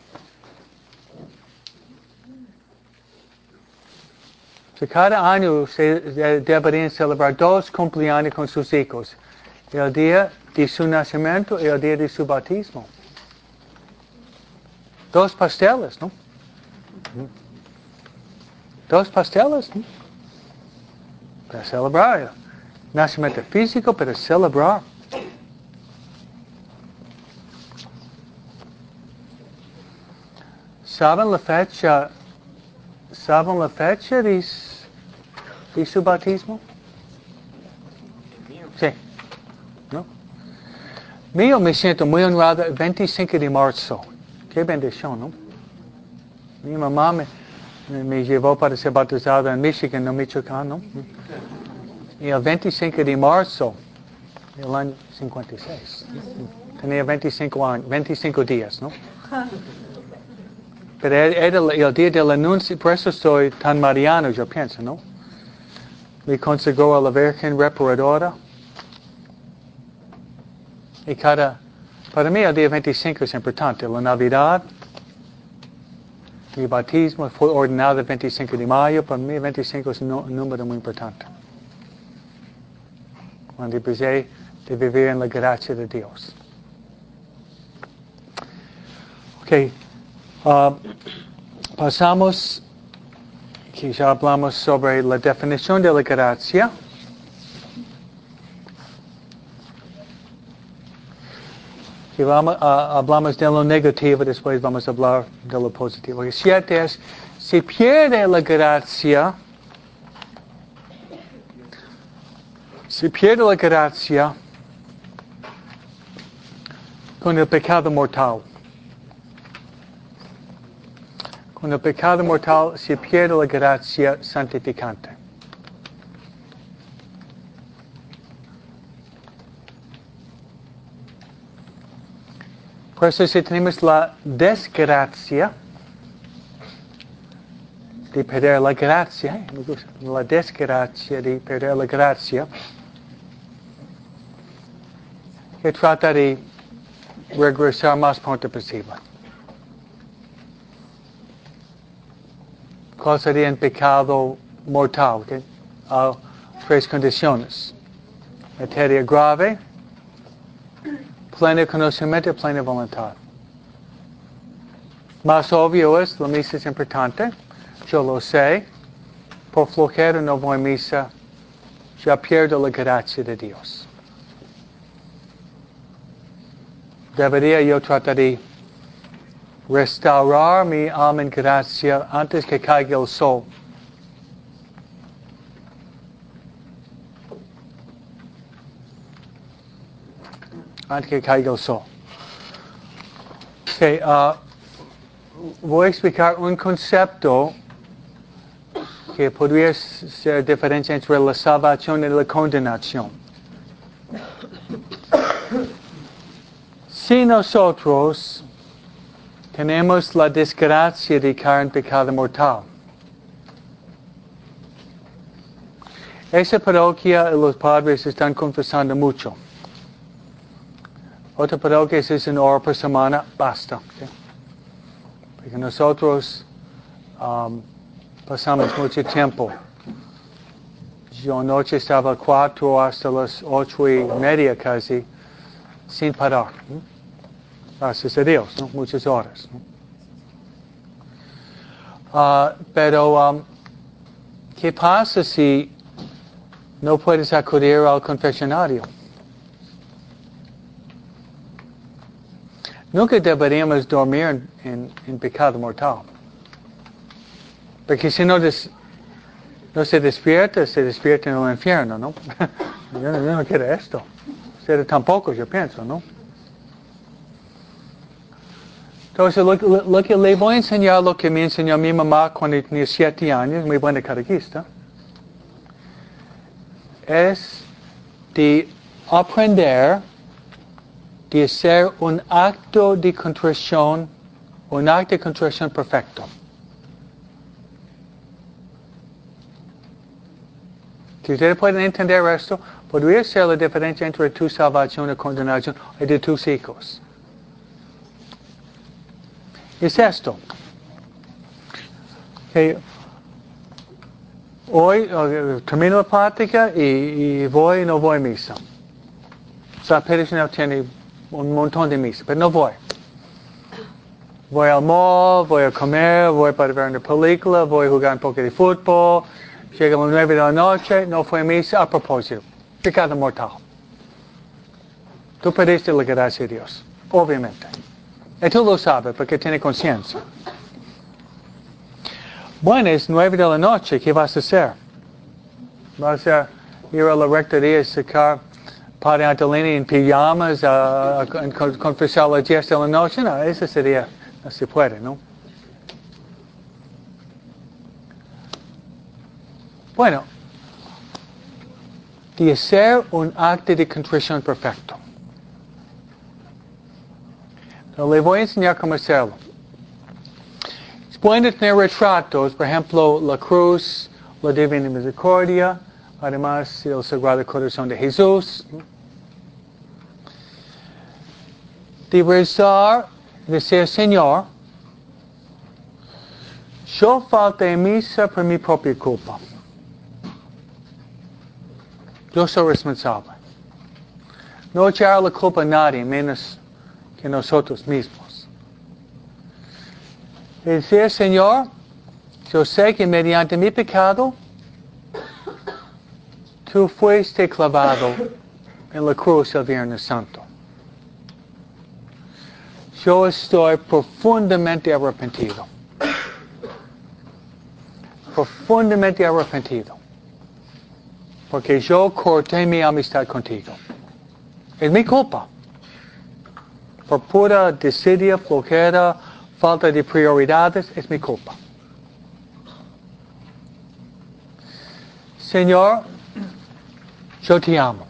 So, cada año se deberían celebrar dos cumpleaños con sus hijos. El día de su nacimiento y el día de su bautismo. Dos pasteles, ¿no? Dos pasteles, ¿no? Para celebrar. Nacimiento físico, para celebrar. ¿Saben la fecha? ¿Saben la fecha de, de su bautismo? Sí. ¿No? Mío me siento muy honrado el veinticinco de marzo. Qué bendición, ¿no? Mi mamá me, me, me llevó para ser bautizado en Michigan, no Michoacán, ¿no? Y el veinticinco de marzo del año cincuenta y seis. Tenía veinticinco años, veinticinco días, ¿no? Pero era el día del anuncio, por eso soy tan mariano, yo pienso, ¿no? Me consagró a la Virgen Reparadora. Y cada, para mí el día veinticinco es importante. La Navidad, mi bautismo fue ordenado el veinticinco de mayo. Para mí el veinticinco es un, un número muy importante. Cuando empecé de vivir en la gracia de Dios. Ok. Uh, pasamos, que ya hablamos sobre la definición de la gracia. Que vamos, uh, hablamos de lo negativo, después vamos a hablar de lo positivo. El siete es, si pierde la gracia, si pierde la gracia con el pecado mortal. Con el pecado mortal se pierde la gracia santificante. Por eso si tenemos la desgracia de perder la gracia, la desgracia de perder la gracia, que trata de regresar más pronto posible. ¿Cuál sería el pecado mortal? ¿Okay? Hay tres condiciones. Materia grave, pleno conocimiento y plena voluntad. Más obvio es, la misa es importante, yo lo sé, por flojera no voy a misa, ya pierdo la gracia de Dios. Debería yo tratar de restaurar mi alma en gracia antes que caiga el sol. Antes que caiga el sol. Okay, uh, voy a explicar un concepto que podría ser diferencia entre la salvación y la condenación. Si nosotros tenemos la desgracia de caer en pecado mortal, esa parroquia los padres están confesando mucho. Otra parroquia es una hora por semana, basta. ¿Okay? Porque nosotros um, pasamos mucho tiempo. Yo anoche estaba cuatro hasta las ocho y media casi, sin parar. ¿no? Gracias a Dios, ¿no? Muchas horas. ¿no? Uh, pero, um, ¿qué pasa si no puedes acudir al confesionario? Nunca deberíamos dormir en, en, en pecado mortal. Porque si no, des, no se despierta, se despierta en el infierno, ¿no? yo, no yo no quiero esto. Ustedes tampoco, yo pienso, ¿no? Entonces, lo, lo, lo que le voy a enseñar, lo que me enseñó mi mamá cuando tenía siete años, muy buena catequista, es de aprender de hacer un acto de contrición, un acto de contrición perfecto. Si ustedes pueden entender esto, podría ser la diferencia entre tu salvación y condenación y de tus hijos. Es esto. Okay. Hoy uh, termino la práctica y, y voy y no voy a misa. San Pedro tiene un montón de misa, pero no voy. Voy al mall, voy a comer, voy para ver una película, voy a jugar un poco de fútbol. Llega a las nueve de la noche, no fue a misa a propósito. Pecado mortal. Tú perdiste la gracia de Dios, obviamente. Y tú lo sabes porque tienes conciencia. Bueno, es nueve de la noche, ¿qué vas a hacer? ¿Vas a ir a la rectoría y sacar Padre Antolini en pijamas a, a, a confesar las diez de la noche? No, eso sería, no se puede, ¿no? Bueno, de hacer un acto de contrición perfecto. Le voy a enseñar cómo hacerlo. Es bueno tener retratos, por ejemplo, la cruz, la Divina Misericordia, además el Sagrado Corazón de Jesús. De rezar, decir, Señor, yo falté en misa por mi propia culpa. Yo soy responsable. No echar la culpa a nadie, menos que nosotros mismos. Decir, Señor, yo sé que mediante mi pecado, tú fuiste clavado en la cruz el Viernes Santo. Yo estoy profundamente arrepentido. Profundamente arrepentido. Porque yo corté mi amistad contigo. Es mi culpa. Por pura desidia, flojera, falta de prioridades, es mi culpa. Señor, yo te amo.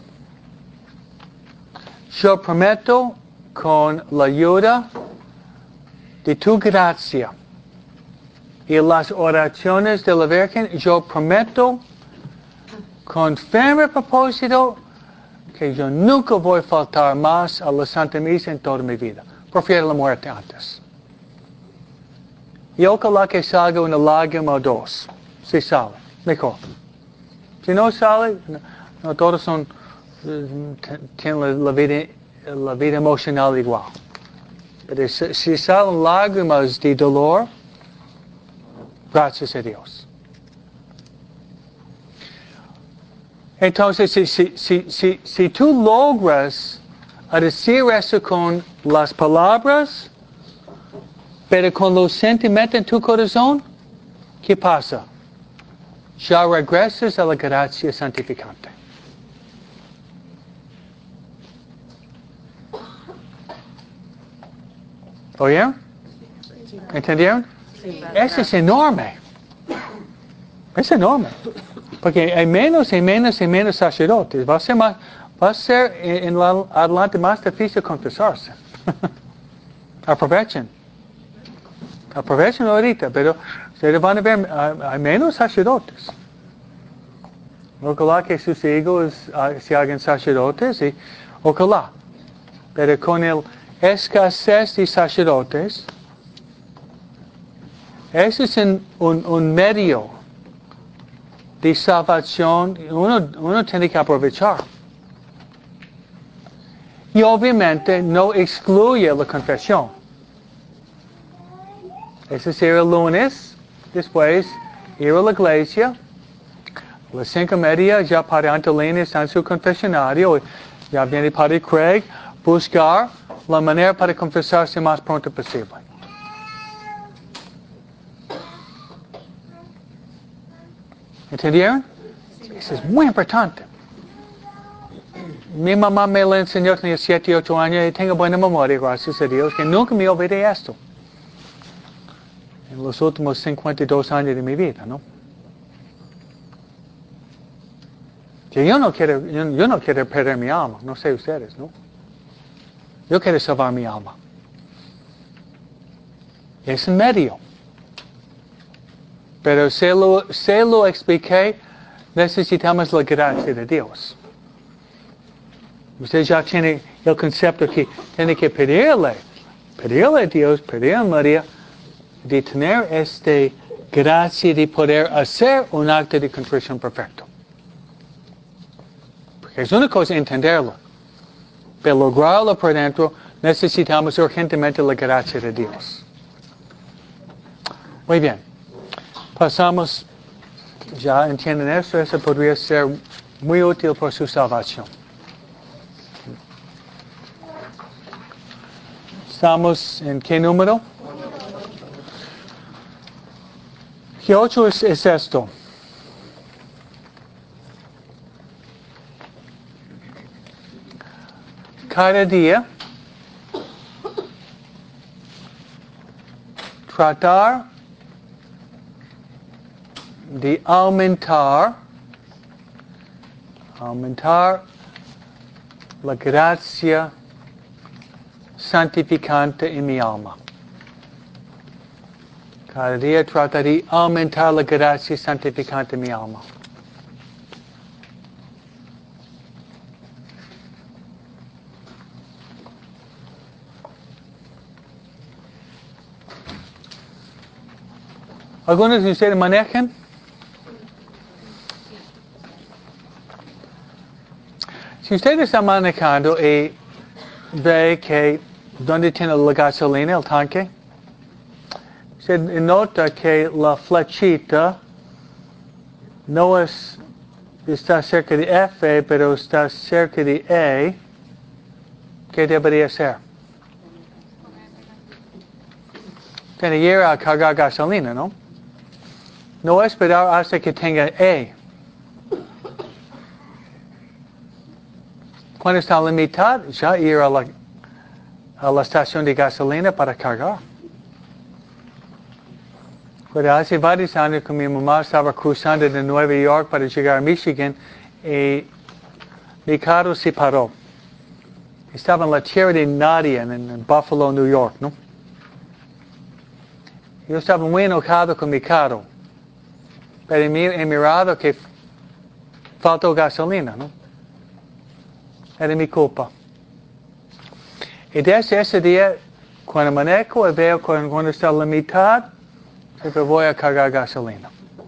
Yo prometo con la ayuda de tu gracia y las oraciones de la Virgen, yo prometo con firme propósito que yo nunca voy a faltar más a la Santa Misa en toda mi vida. Prefiero la muerte antes. Y ojalá que salga una lágrima o dos. Si sale, mejor. Si no sale, no, no todos son, uh, tienen la, la, vida, la vida emocional igual. Pero si, si salen lágrimas de dolor, gracias a Dios. Entonces, si, si, si, si, si tú logras decir eso con las palabras, pero con los sentimientos en tu corazón, ¿qué pasa? Ya regresas a la gracia santificante. ¿Oyeron? ¿Entendieron? Eso es enorme. Es enorme. Porque hay menos y menos y menos sacerdotes. Va a ser, más, va a ser en la, adelante más difícil confesarse. Aprovechen. Aprovechen ahorita, pero ustedes van a ver, hay, hay menos sacerdotes. Ojalá que sus hijos uh, se hagan sacerdotes, y ojalá. Pero con el escasez de sacerdotes, eso es un, un, un medio de salvación, uno, uno tiene que aprovechar. Y obviamente no excluye la confesión. Ese es ir el lunes, después ir a la iglesia, a las cinco y media ya Padre Antolín está en su confesionario, ya viene Padre Craig, buscar la manera para confesarse más pronto posible. ¿Entendieron? Eso es muy importante. Mi mamá me lo enseñó, tenía siete, ocho años, y tengo buena memoria, gracias a Dios, que nunca me olvidé esto. En los últimos cincuenta y dos años de mi vida, ¿no? Que yo no quiero, yo, yo no quiero perder mi alma, no sé ustedes, ¿no? Yo quiero salvar mi alma. Es un medio. Pero se lo, se lo expliqué, necesitamos la gracia de Dios. Usted ya tiene el concepto que tiene que pedirle, pedirle a Dios, pedirle a María, de tener esta gracia de poder hacer un acto de contrición perfecto. Porque es una cosa entenderlo, pero lograrlo por dentro necesitamos urgentemente la gracia de Dios. Muy bien, pasamos, ya entienden eso, eso podría ser muy útil por su salvación. ¿Estamos en qué número? ¿Qué ocho es, es esto? Cada día tratar de aumentar, aumentar la gracia santificante en mi alma. Cada día trata de aumentar la gracia santificante en mi alma. ¿Algunos de ustedes manejan? Si usted está manejando y ve que donde tiene la gasolina, el tanque, se nota que la flechita no es, está cerca de F, pero está cerca de E. ¿Qué debería ser? Tiene que ir a cargar gasolina, ¿no? No esperar hasta que tenga E. Cuando está a la mitad, ya ir a la, a la estación de gasolina para cargar. Pero hace varios años que mi mamá estaba cruzando de Nueva York para llegar a Michigan y mi carro se paró. Estaba en la tierra de nadie en, en Buffalo, New York, ¿no? Yo estaba muy enojado con mi carro. Pero he mirado que faltó gasolina, ¿no? Era mi culpa. Y desde ese día, cuando manejo y veo que cuando está a la mitad, siempre voy a cargar gasolina.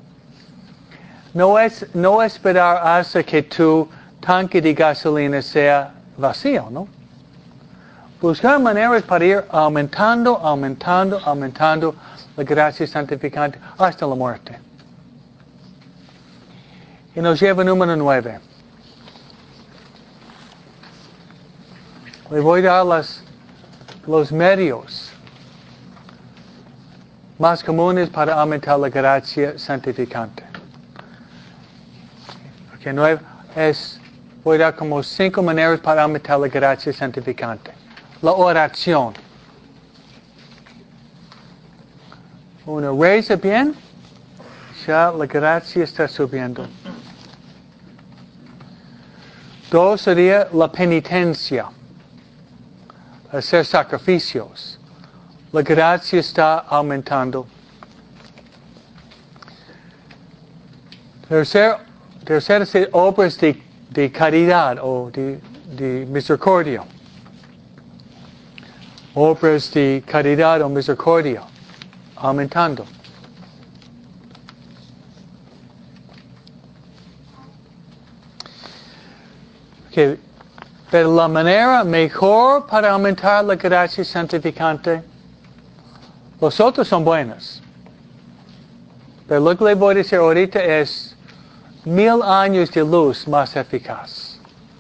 No es, no esperar hasta que tu tanque de gasolina sea vacío, ¿no? Buscar maneras para ir aumentando, aumentando, aumentando la gracia santificante hasta la muerte. Y nos lleva número nueve. Le voy a dar las, los medios más comunes para aumentar la gracia santificante. Okay, nueve es, voy a dar como cinco maneras para aumentar la gracia santificante. La oración. Uno reza bien, ya la gracia está subiendo. Dos sería la penitencia. Hacer sacrificios. La gracia está aumentando. Tercero, tercero es obras de, de caridad o de, de misericordia. Obras de caridad o misericordia. Aumentando. Okay. Pero la manera mejor para aumentar la gracia santificante, los otros son buenos. Pero lo que le voy a decir ahorita es mil años de luz más eficaz.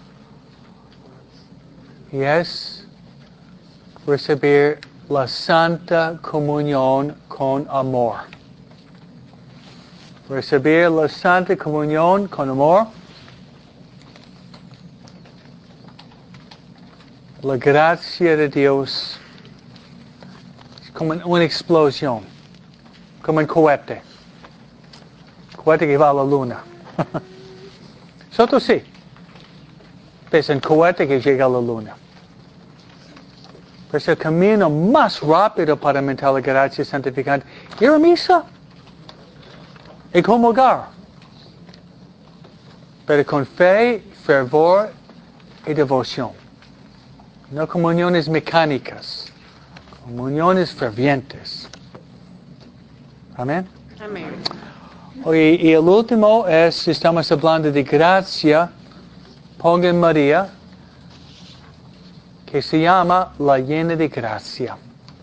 Y es recibir la Santa Comunión con amor. Recibir la Santa Comunión con amor. La gracia de Dios es como una explosión, como un cohete. Cohete que va a la luna. Nosotros sí. Es un cohete que llega a la luna. Pero es el camino más rápido para aumentar la gracia santificante. Ir a misa y comulgar. Pero con fe, fervor y devoción. No comuniones mecánicas, comuniones fervientes. Amén. Amén. Y, y el último es, estamos hablando de gracia, pongan María, que se llama la llena de gracia.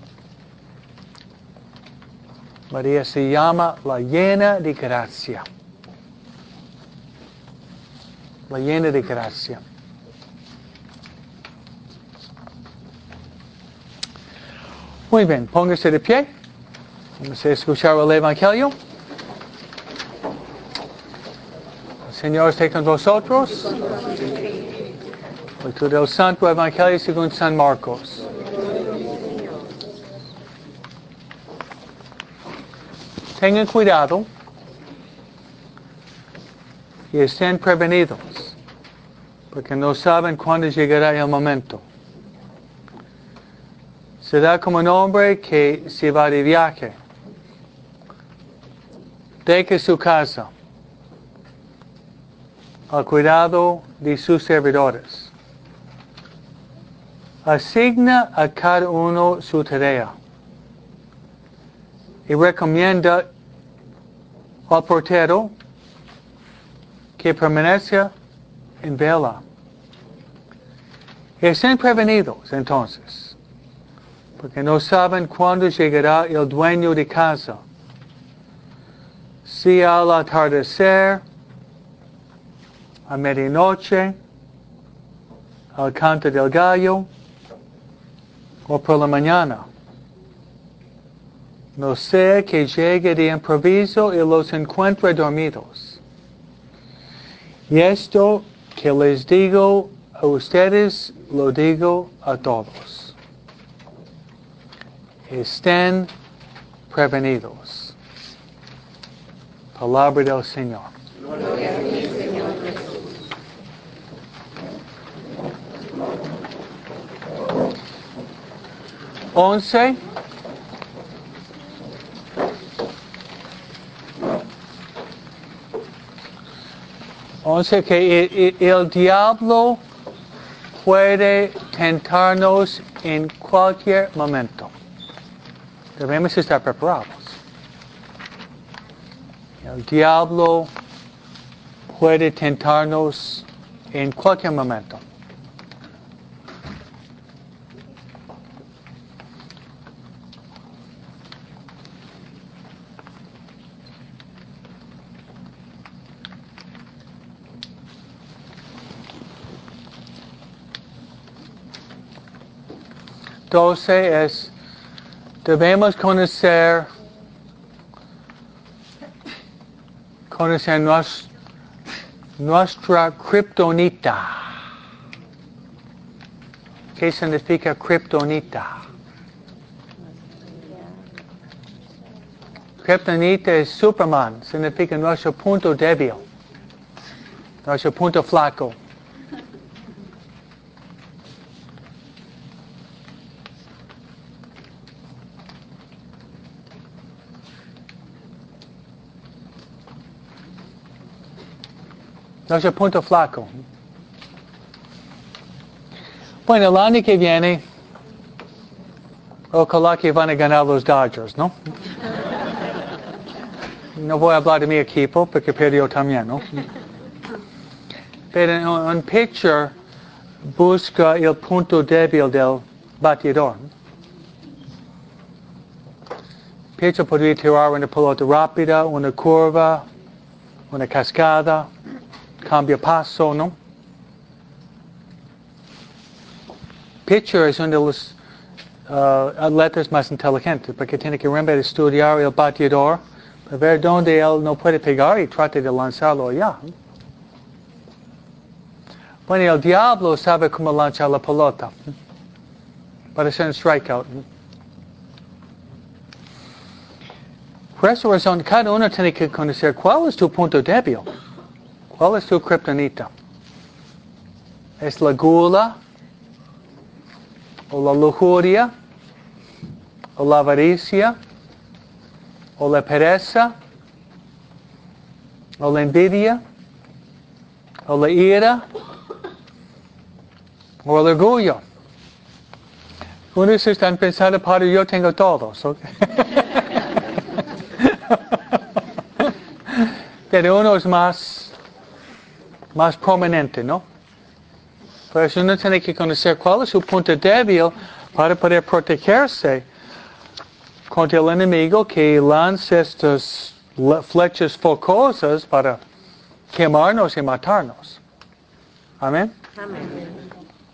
María se llama la llena de gracia. La llena de gracia. Muy bien, póngase de pie. Vamos a escuchar el Evangelio. El Señor esté con vosotros. Lectura del Santo Evangelio según San Marcos. Tengan cuidado y estén prevenidos, porque no saben cuándo llegará el momento. Será como un hombre que se va de viaje. Deja su casa al cuidado de sus servidores. Asigna a cada uno su tarea y recomienda al portero que permanezca en vela. Estén prevenidos entonces, porque no saben cuándo llegará el dueño de casa. Si al atardecer, a medianoche, al canto del gallo, o por la mañana. No sea que llegue de improviso y los encuentre dormidos. Y esto que les digo a ustedes, lo digo a todos. Estén prevenidos. Palabra del Señor. Gloria a ti, Señor Jesús. Once. Once que el, el diablo puede tentarnos en cualquier momento. Debemos estar preparados. El diablo puede tentarnos en cualquier momento. doce es, debemos conocer, conocer nos, nuestra kriptonita. ¿Qué significa kriptonita? Kriptonita es Superman, significa nuestro punto débil, nuestro punto flaco. Nuestro punto flaco. Bueno, el año que viene, ojalá que van a ganar los Dodgers, ¿no? No voy a hablar de mi equipo porque perdió también, ¿no? Pero en un pitcher busca el punto débil del bateador. Pitcher podría tirar una pelota rápida, una curva, una cascada, cambia paso, ¿no? Pitcher es uno de los uh, atletas más inteligentes porque tiene que realmente estudiar el bateador para ver dónde él no puede pegar y trata de lanzarlo allá. Bueno, el diablo sabe cómo lanzar la pelota para hacer un strikeout. Por esa razón, cada uno tiene que conocer cuál es tu punto débil, cuál es tu kriptonita. ¿Es la gula? ¿O la lujuria? ¿O la avaricia? ¿O la pereza? ¿O la envidia? ¿O la ira? ¿O el orgullo? Unos están pensando, Padre, yo tengo todos. ¿Okay? Pero uno es más, más prominente, ¿no? Por eso uno tiene que conocer cuál es su punto débil para poder protegerse contra el enemigo que lanza estas flechas focosas para quemarnos y matarnos. Amén. Amén.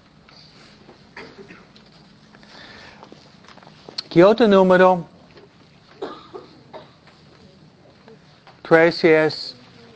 ¿Qué otro número? trece es,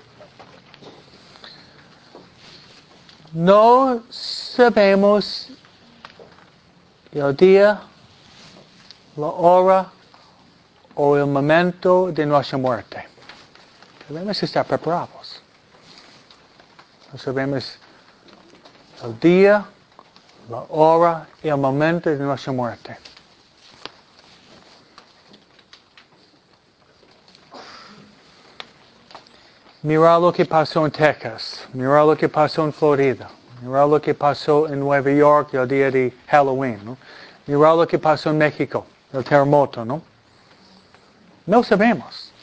no sabemos el día, la hora o el momento de nuestra muerte. Debemos estar preparados. No sabemos el día, la hora y el momento de nuestra muerte. Mira lo que pasó en Texas, mira lo que pasó en Florida, mira lo que pasó en Nueva York el día de Halloween, ¿no? Mira lo que pasó en México, el terremoto, ¿no? No sabemos.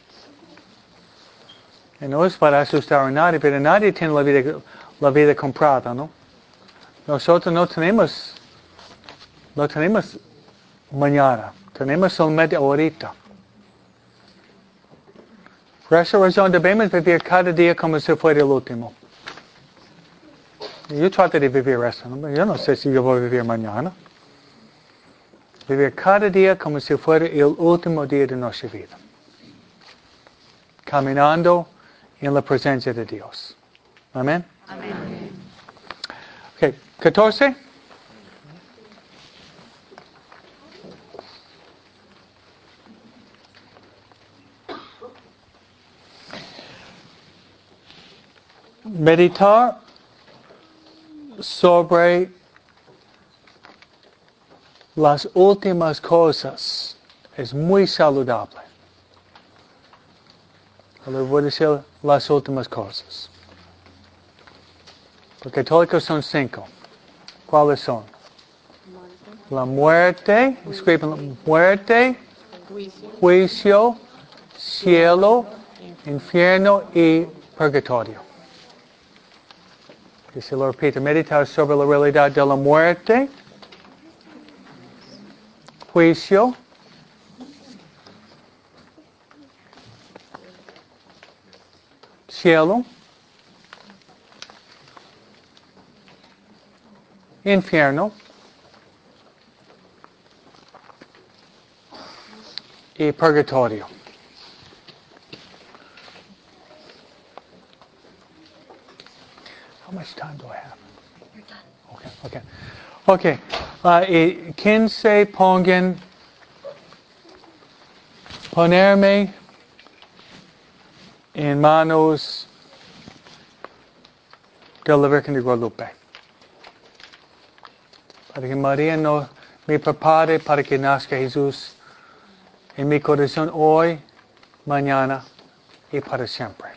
Y no es para asustar a nadie, pero nadie tiene la vida, la vida comprada, ¿no? Nosotros no tenemos, no tenemos mañana, tenemos solamente ahorita. Por esa razón debemos vivir cada día como si fuera el último. Yo trato de vivir eso, ¿no? Yo no sé si yo voy a vivir mañana. Vivir cada día como si fuera el último día de nuestra vida. Caminando en la presencia de Dios. Amén. Amén. Ok, catorce. meditar sobre las últimas cosas es muy saludable. Le voy a decir las últimas cosas. Porque católicos son cinco. ¿Cuáles son? La muerte, escriben muerte, juicio, cielo, infierno y purgatorio. Y se lo repito, meditar sobre la realidad de la muerte, juicio, cielo, infierno y purgatorio. How much time do I have? You're done. Okay, okay. Okay. Uh, y quince pongan ponerme en manos de la Virgen de Guadalupe. Para que María no me prepare para que nazca Jesús en mi corazón hoy, mañana y para siempre.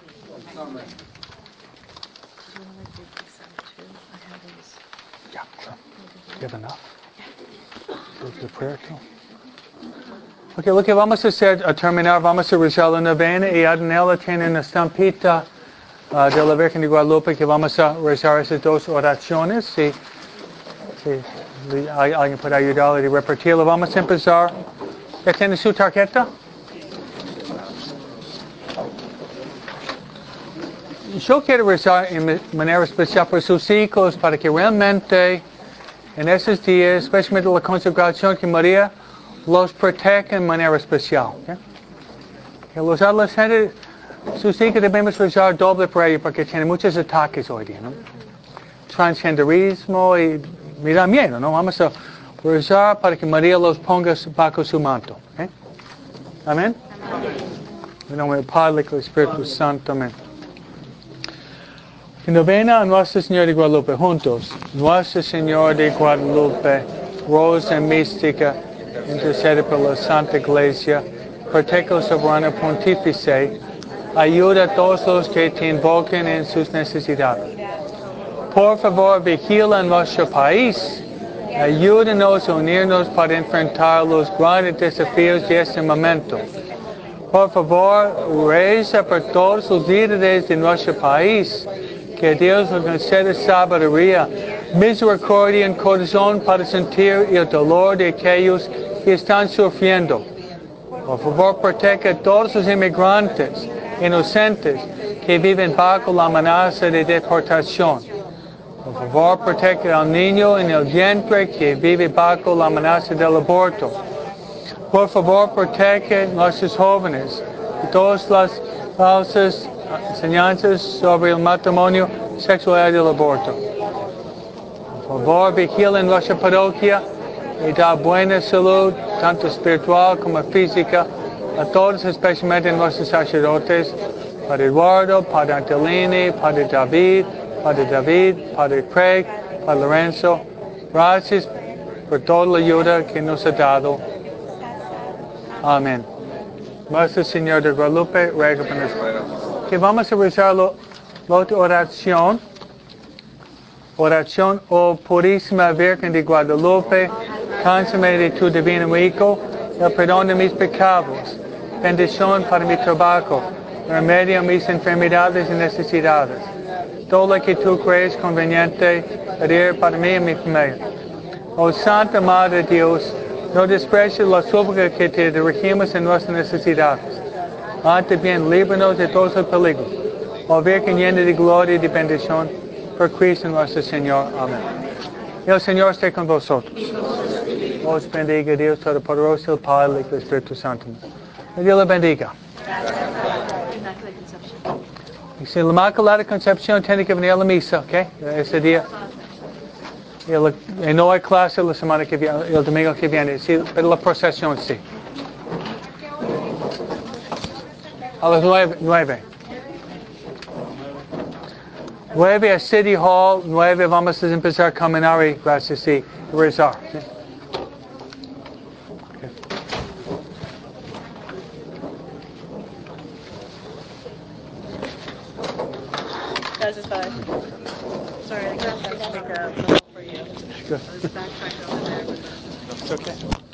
Yeah, sure. You have enough? Go to the prayer too. Ok, lo que vamos a hacer, a terminar, vamos a rezar la novena y Adanela tiene una estampita uh, de la Virgen de Guadalupe que vamos a rezar esas dos oraciones. Si, si alguien puede ayudarle a repetirlo, vamos a empezar. ¿Ya tiene su tarjeta? Yo quiero rezar en manera especial por sus hijos para que realmente en esos días, especialmente la consagración, que María los proteja en manera especial. ¿Okay? Que los adolescentes, sus hijos debemos rezar doble por ellos porque tienen muchos ataques hoy día, ¿no? Transgenderismo y me da miedo, ¿no? Vamos a rezar para que María los ponga bajo su manto. ¿Okay? Amén. En nombre del Padre y del Espíritu Santo. Amén. Novena a Nuestra Señora de Guadalupe, juntos. Nuestra Señora de Guadalupe, Rosa mística, intercede por la Santa Iglesia, protege al soberano pontífice, ayuda a todos los que te invoquen en sus necesidades. Por favor, vigila en nuestro país, ayúdanos a unirnos para enfrentar los grandes desafíos de este momento. Por favor, reza por todos los líderes de nuestro país, que Dios nos conceda sabiduría, misericordia en corazón para sentir el dolor de aquellos que están sufriendo. Por favor, protege a todos los inmigrantes inocentes que viven bajo la amenaza de deportación. Por favor, protege al niño en el vientre que vive bajo la amenaza del aborto. Por favor, protege a nuestros jóvenes de todas las falsas enseñanzas sobre el matrimonio sexual y el aborto. Por favor, vigila en nuestra parroquia y da buena salud, tanto espiritual como física, a todos, especialmente a nuestros sacerdotes, Padre Eduardo, Padre Angelini, Padre David, Padre David, Padre Craig, Padre Lorenzo. Gracias por toda la ayuda que nos ha dado. Amén. Nuestra Señora de Guadalupe, ruega por nosotros. Que vamos a rezar la otra oración. Oración, oh Purísima Virgen de Guadalupe, cánsame de tu divino Hijo, el perdón de mis pecados, bendición para mi trabajo, remedio a mis enfermedades y necesidades. Todo lo que tú crees conveniente, pedir para mí y mi familia. Oh Santa Madre de Dios, no desprecies la súplica que te dirigimos en nuestras necesidades. Antes bien, líbranos de todos los peligros. Oh Virgen llena de gloria y de bendición, por Cristo nuestro Señor. Amén. Y el Señor esté con vosotros. Os bendiga Dios Todopoderoso, el Padre y el Espíritu Santo. Que Dios le bendiga. Y si la Inmaculada Concepción tiene que venir a la misa, ¿ok? Ese día. Y, la, y no hay clase la semana que viene, el domingo que viene, sí, pero la procesión sí. A las nueve. nueve. Nueve a City Hall, nueve vamos a empezar a caminar y gracias y rezar. ¿Sí? Okay. Guys, it's fine. Sorry, I guess I have to make a note for you. Good. This backpack over there. It's okay.